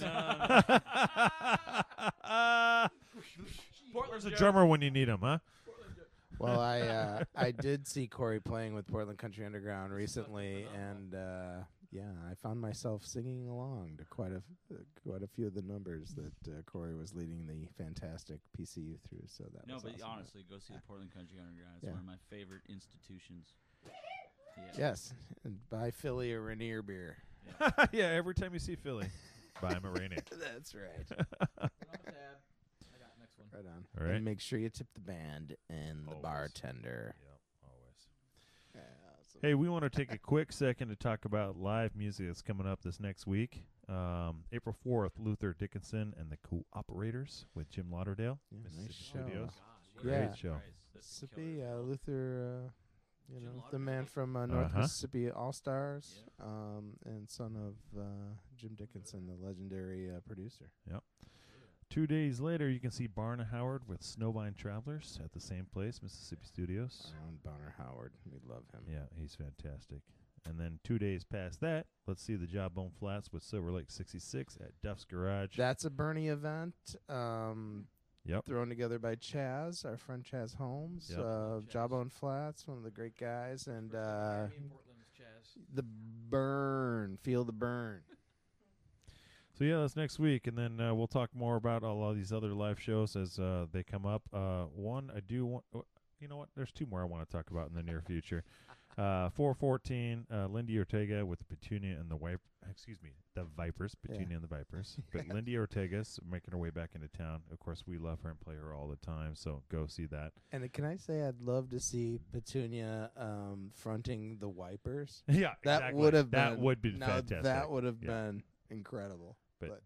Where's the drummer when you need him, huh? Well, I did see Corey playing with Portland Country Underground recently, and I found myself singing along to quite a few of the numbers that Corey was leading the fantastic PCU through. So that No, was but awesome. honestly, go see the Portland Country Underground. It's Yeah. one of my favorite institutions. Yeah. Yes, and buy Philly a Rainier beer. Yeah, every time you see Philly, buy him a Rainier. That's right. Put on the tab. I got next one. Right on. All right. And make sure you tip the band and the Always. bartender. Yep, always. Yeah, awesome. Hey, we want to take a quick second to talk about live music that's coming up this next week. April 4th, Luther Dickinson and the Cooperators with Jim Lauderdale. Yeah, nice Mississippi show. Studios. Gosh, Great Yeah. show. Mississippi, Luther, Jim the man Lauderdale? from North Uh-huh. Mississippi All Stars, and son of Jim Dickinson, the legendary producer. 2 days later, you can see Barna Howard with Snowvine Travelers at the same place, Mississippi Studios. Aaron Bonner Howard, we love him. Yeah, he's fantastic. And then 2 days past that, let's see the Jawbone Flats with Silver Lake 66 at Duff's Garage. That's a Bernie event. Yep. Thrown together by Chaz, our friend Chaz Holmes, Yep. of Chaz. Jawbone Flats, one of the great guys, and Me in Portland is Chaz. the burn, feel the burn. So yeah, that's next week, and then we'll talk more about all of these other live shows as they come up. One I do want, you know what? There's two more I want to talk about in the near future. 4/14, Lindy Ortega with the Petunia and the the Vipers, Petunia and the Vipers. But Lindy Ortega's making her way back into town. Of course, we love her and play her all the time, so go see that. And can I say I'd love to see Petunia fronting the Wipers? Yeah, That exactly. would have that been would be now fantastic. That would have Yeah. been incredible. But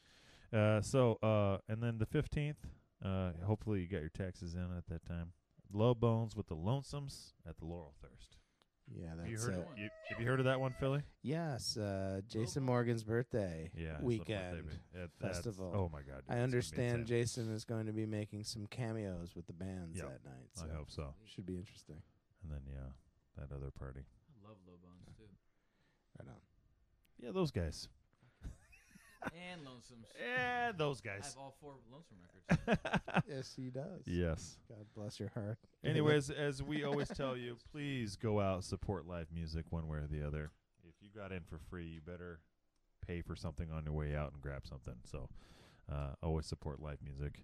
and then the 15th, hopefully you got your taxes in at that time. Low Bones with the Lonesomes at the Laurel Thirst. Yeah, Have you that's heard? it. Have you heard of that one, Philly? Yes, Jason Morgan's birthday Yeah, his little weekend birthday that's- festival. Oh my God! dude, I it's gonna be understand insane. Jason is going to be making some cameos with the bands Yep, that night. So I hope so. should be interesting. And then that other party. I love Low Bones too. Right on. Yeah, those guys. And Lonesomes. Yeah, those I guys. have all 4 Lonesome records. Yes, he does. Yes. God bless your heart. Anyways, as we always tell you, please go out, support live music one way or the other. If you got in for free, you better pay for something on your way out and grab something. So always support live music.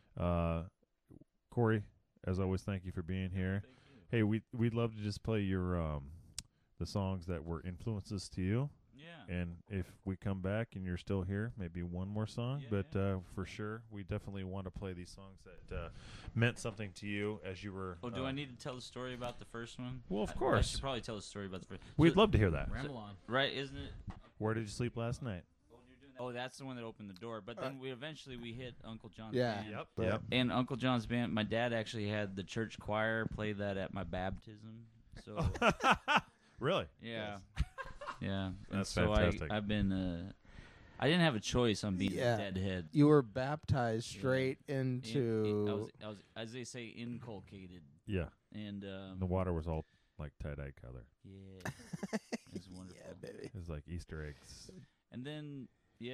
Corey, as always, thank you for being here. Hey, we'd love to just play your the songs that were influences to you. Yeah. And if we come back and you're still here, maybe one more song. Yeah, but for sure, we definitely want to play these songs that meant something to you as you were. Oh, do I need to tell the story about the first one? Well, of I course. should probably tell the story about the first. We'd So- love to hear that. Ramble on. Right, isn't it? Where did you sleep last night? Oh, that's the one that opened the door. But then we eventually hit Uncle John's Yeah. band. But- Yep. And Uncle John's band, my dad actually had the church choir play that at my baptism. So Really? yeah, yeah. And That's so fantastic. I've been. I didn't have a choice on being Yeah. a deadhead. You were baptized Yeah. straight I into. was, as they say, inculcated. Yeah. And The water was all like tie-dye color. yeah, it's wonderful. Yeah, baby. It was like Easter eggs. And then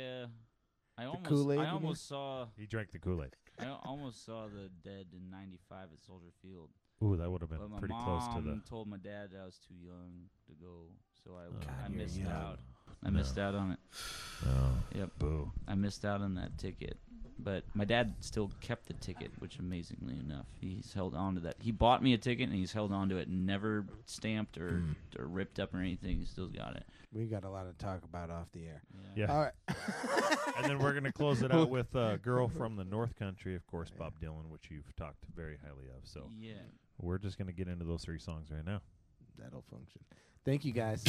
I Kool-Aid, you almost saw He drank the Kool-Aid. I almost saw the Dead in '95 at Soldier Field. Ooh, that would have But been my pretty mom close to the. told my dad that I was too young to go, so I God, you're missed young. out. I missed out on it. Oh, Yep, boo. I missed out on that ticket. But my dad still kept the ticket, which amazingly enough, he's held on to that. He bought me a ticket and he's held on to it, never stamped or ripped up or anything. He still got it. We got a lot to talk about off the air. Yeah. All right. And then we're going to close it out with Girl from the North Country, of course, Bob Dylan, which you've talked very highly of. So Yeah. we're just going to get into those 3 songs right now. That'll function. Thank you, guys.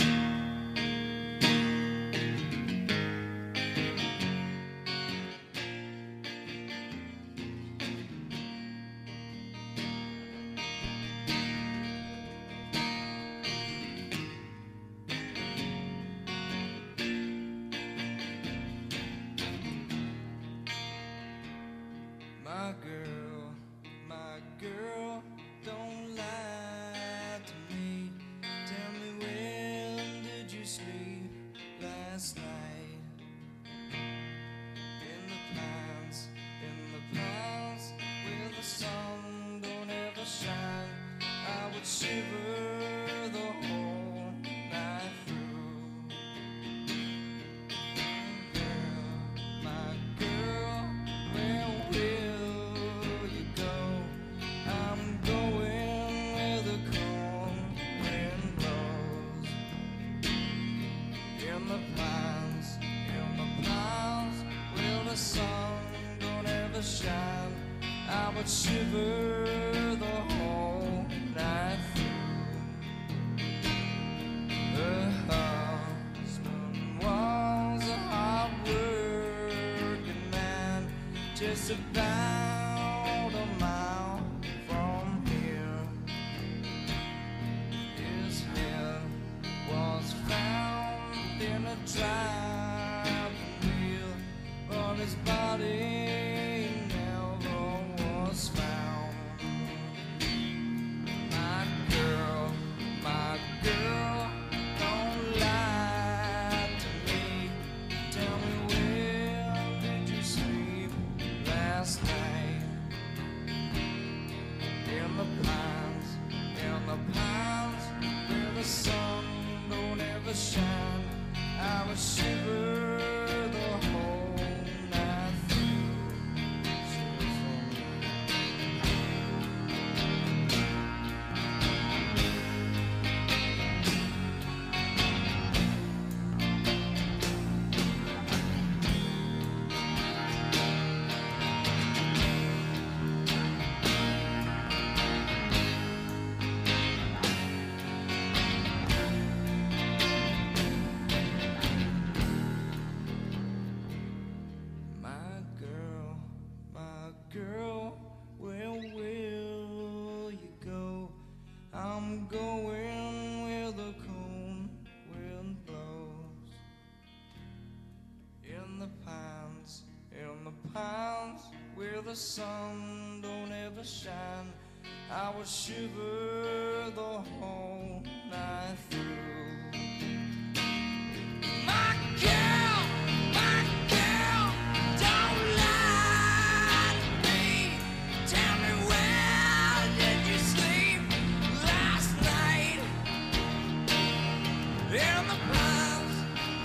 My girl, don't lie to me. Tell me where shiver the whole night through. My girl, where will you go? I'm going where the cold wind blows. In the pines, where the sun don't ever shine, I would shiver the whole night through. Her husband was a hard-working man, just about a mile from here. His head was found in a driving wheel, but his body never was found. My girl, don't lie to me. Tell me, where did you sleep last night? In the pines, where the sun don't ever shine, I would shiver the whole night through. My girl, where will you go? I'm going where the cold wind blows. In the pines, where the sun don't ever shine, I would shiver the whole night through. My girl, don't lie to me. Tell me, where did you sleep last night? In the pines,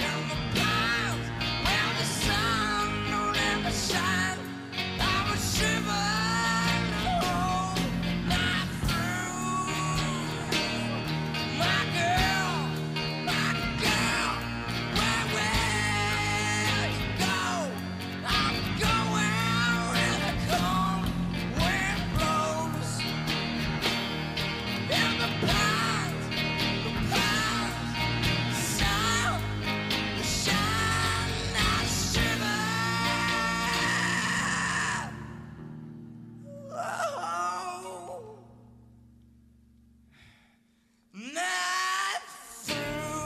where the sun don't ever shine, I would shiver the whole night through. My girl, where will you go? I'm going where the cold wind blows. In the pines, sun, the shine, I shiver. Oh, night through.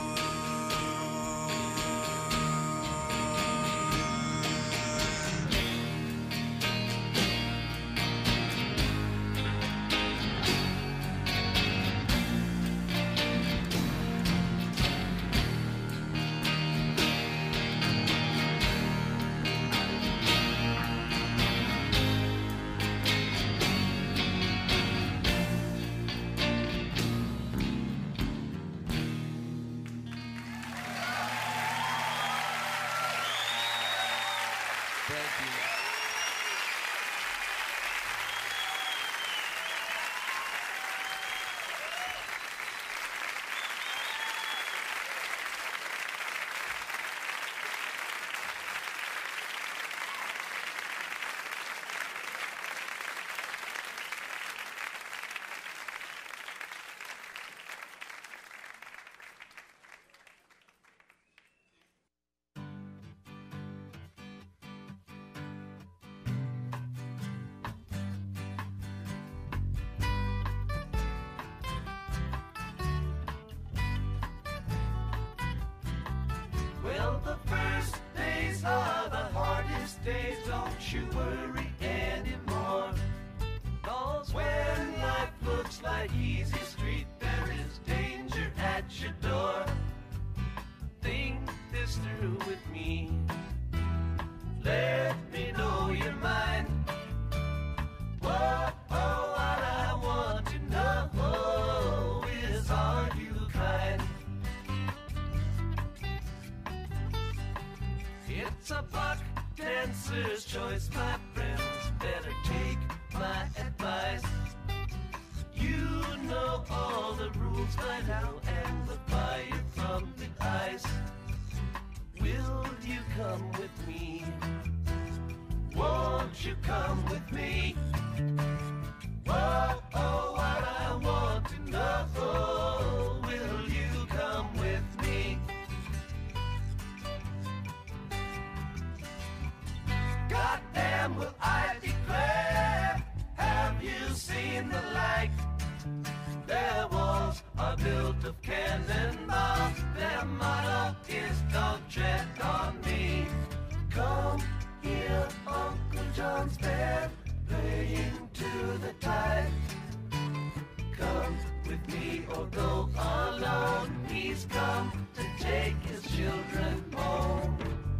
Well, the first days are the hardest days, don't you worry anymore. 'Cause when life looks like easy street, there is danger at your door. Think this through with me. Let me know your mind. Whoa, what I want to know. It's a buck dancer's choice, my friends. Better take my advice. You know all the rules by now, and the fire from the ice. Will you come with me? Won't you come with me? Oh, oh, what I want to know. Will you come with me? Goddamn, will I declare? Have you seen the light? Their walls are built of cannonballs. Their motto is don't tread on me. Come here, Uncle John's band playing to the tide. Come with me or go alone. He's come to take his children home.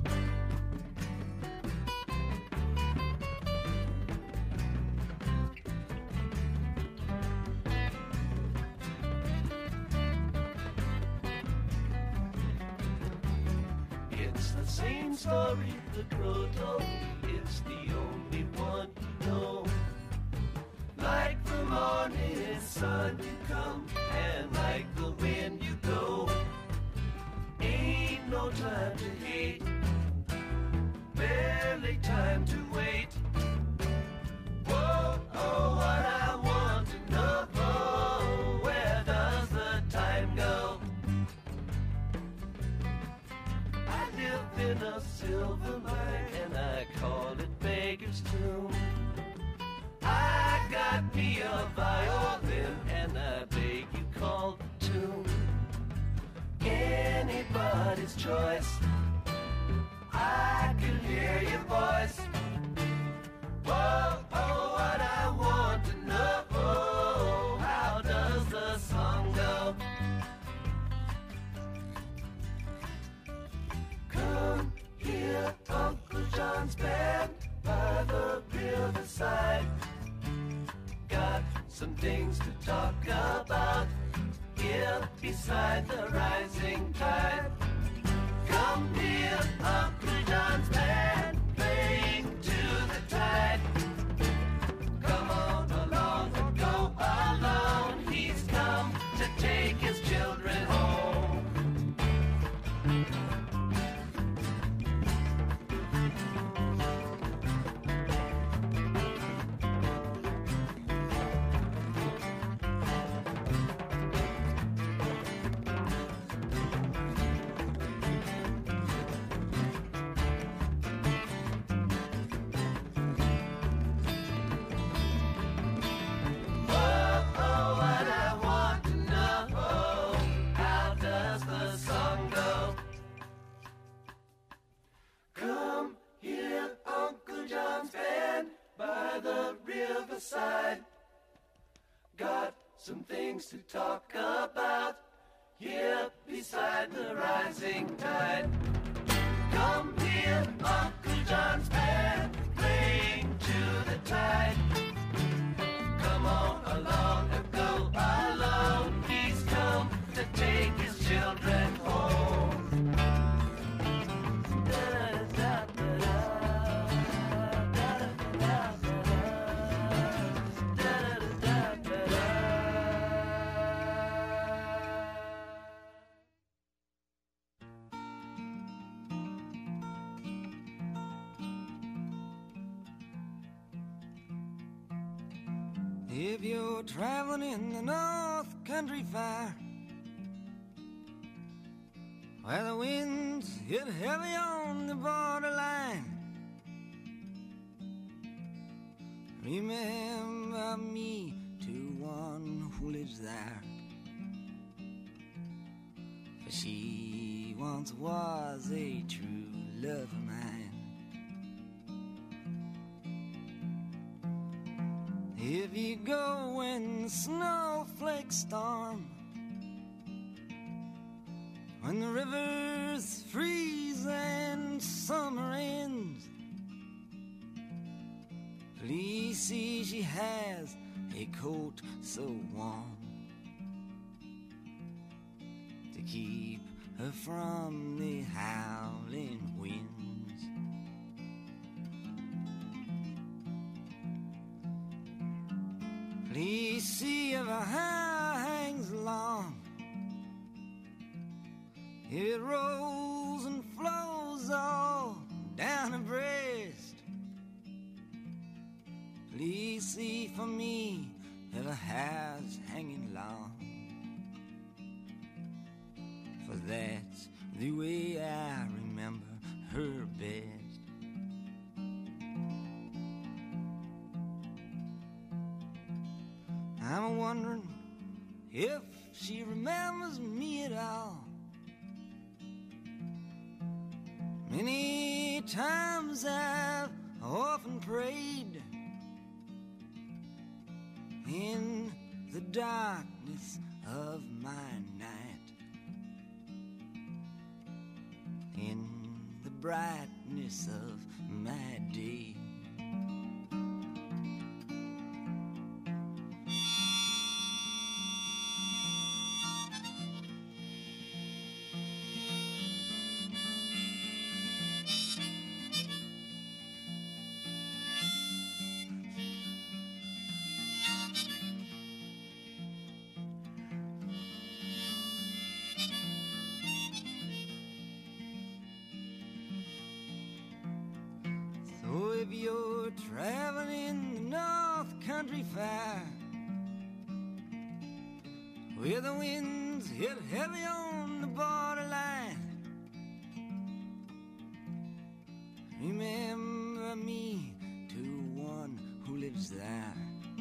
It's the same story the crow told me. It's the only one you know. Like the morning sun you come, and like the wind you go. Ain't no time to hate, barely time to wait. Whoa, oh, what I want to know. Where does the time go? I live in a silver mine, and I call it Beggar's Tomb. I got me a violin, and I beg you call the tune. Anybody's choice, I can hear your voice. Whoa, oh, what I want to know. How does the song go? Come here, Uncle John's band by the riverside. Got some things to talk about here beside the rising tide. Come here, Uncle John's band playing to the tide. Come on along and go alone. He's come to take his children home. Side. Got some things to talk about here beside the rising tide. Come here, Uncle John's band playing to the tide. Come on along and go alone. He's come to take his children home. If you're traveling in the North Country Fire, where the winds hit heavy on the borderline, remember me to one who lives there, for she once was a true love of mine. If you go when the snowflakes storm, when the rivers freeze and summer ends, please see she has a coat so warm to keep her from the howling winds. It rolls and flows all down her breast. Please see for me if her hair's hanging long, for that's the way I remember her best. I'm wondering if she remembers me at all. Many times I've often prayed in the darkness of my night, in the brightness of my day. So if you're traveling the North Country Fair, where the winds hit heavy on the borderline, remember me to one who lives there.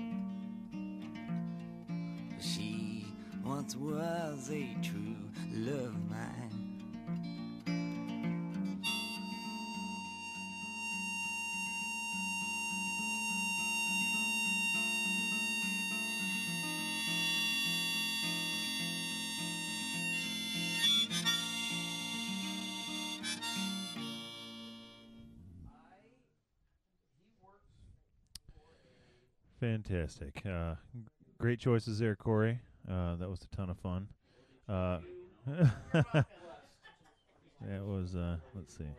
She once was a true love of mine. Fantastic. Great choices there, Corey. That was a ton of fun. That was, let's see.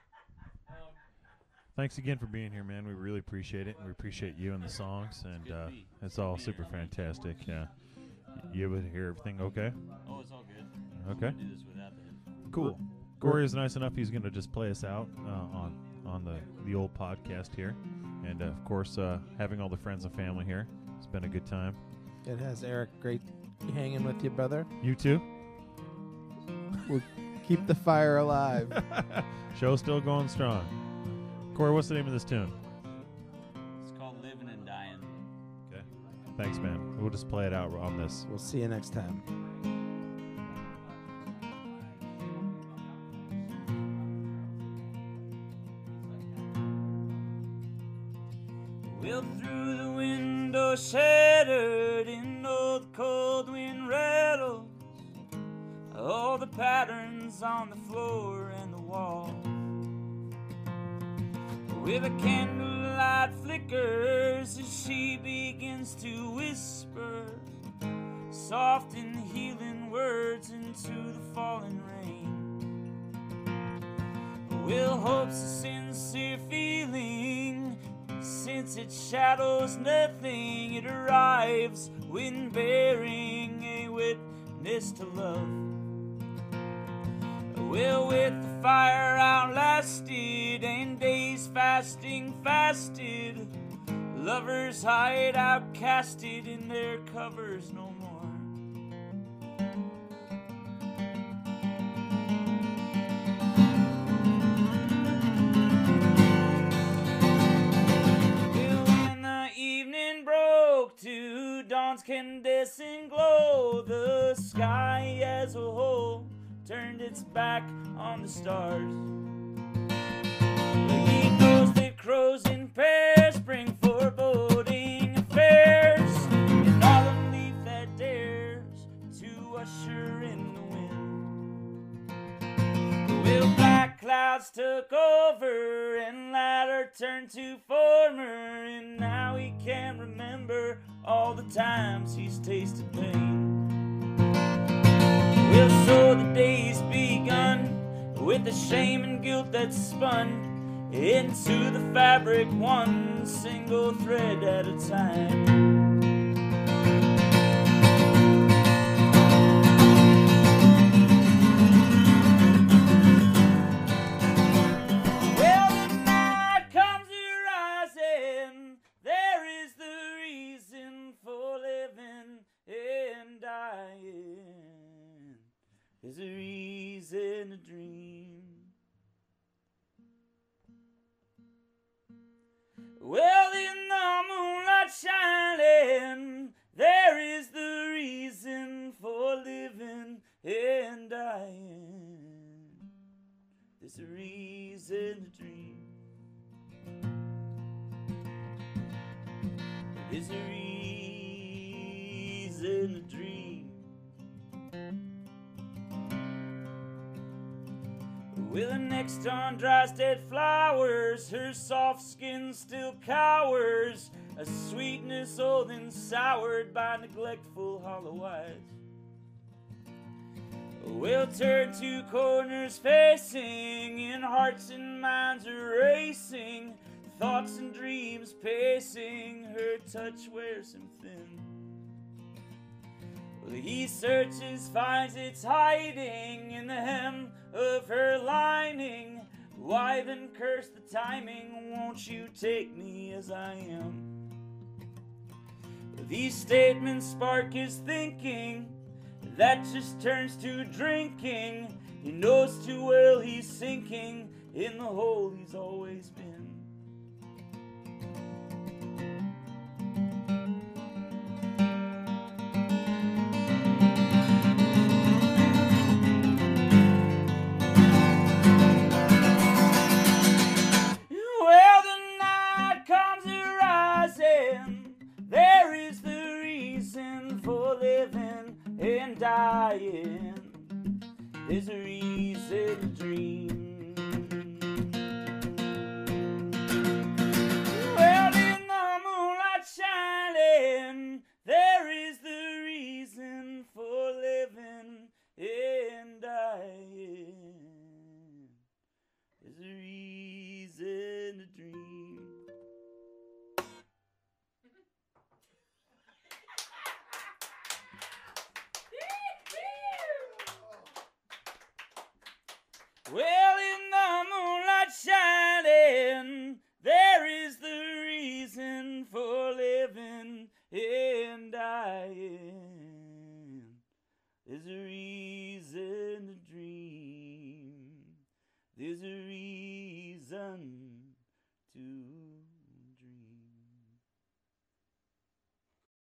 Thanks again for being here, man. We really appreciate it. We appreciate you and the songs, and it's all super fantastic. You able to hear everything okay? Oh, it's all good. Okay. Do this without the Cool. Corey is nice enough. He's going to just play us out on the old podcast here. And, of course, having all the friends and family here. It's been a good time. It has, Eric. Great hanging with you, brother. You too? We'll keep the fire alive. Show's still going strong. Corey, what's the name of this tune? It's called Living and Dying. Okay. Thanks, man. We'll just play it out on this. We'll see you next time. Well, through the window shattered in all the cold wind rattles, all the patterns on the floor and the wall. With a candlelight flickers as she begins to whisper soft and healing words into the falling rain. Well, hope's a sincere feeling. Since it shadows nothing, it arrives when bearing a witness to love. Well, with the fire outlasted and days fasting fasted, lovers hide outcasted in their covers no more. To dawn's incandescent glow, the sky as a whole turned its back on the stars. He knows that crows in pairs bring foreboding affairs, and autumn leaf that dares to usher in the wind. Well, black clouds took over and latter turned to former, and now he can't remember all the times he's tasted pain. Well, so the day's begun with the shame and guilt that's spun into the fabric, one single thread at a time. There's a reason to dream. Well, in the moonlight shining, there is the reason for living and dying. There's a reason to dream. There's a reason to dream. With her next on dries dead flowers, her soft skin still cowers, a sweetness old and soured by neglectful hollow eyes. We'll turn two corners facing, in hearts and minds are racing, thoughts and dreams pacing, her touch wears him thin. Well, he searches, finds it's hiding in the hem of her lining. Why then curse the timing? Won't you take me as I am? These statements spark his thinking, that just turns to drinking. He knows too well he's sinking in the hole he's always been. Well, the night comes a-rising. There is the reason for living and dying. There's a reason to dream. Well, in the moonlight shining, there is the reason for living and dying. There's a reason to dream. Well, in the moonlight shining, there is the reason for living and dying. There's a reason to dream. There's a reason to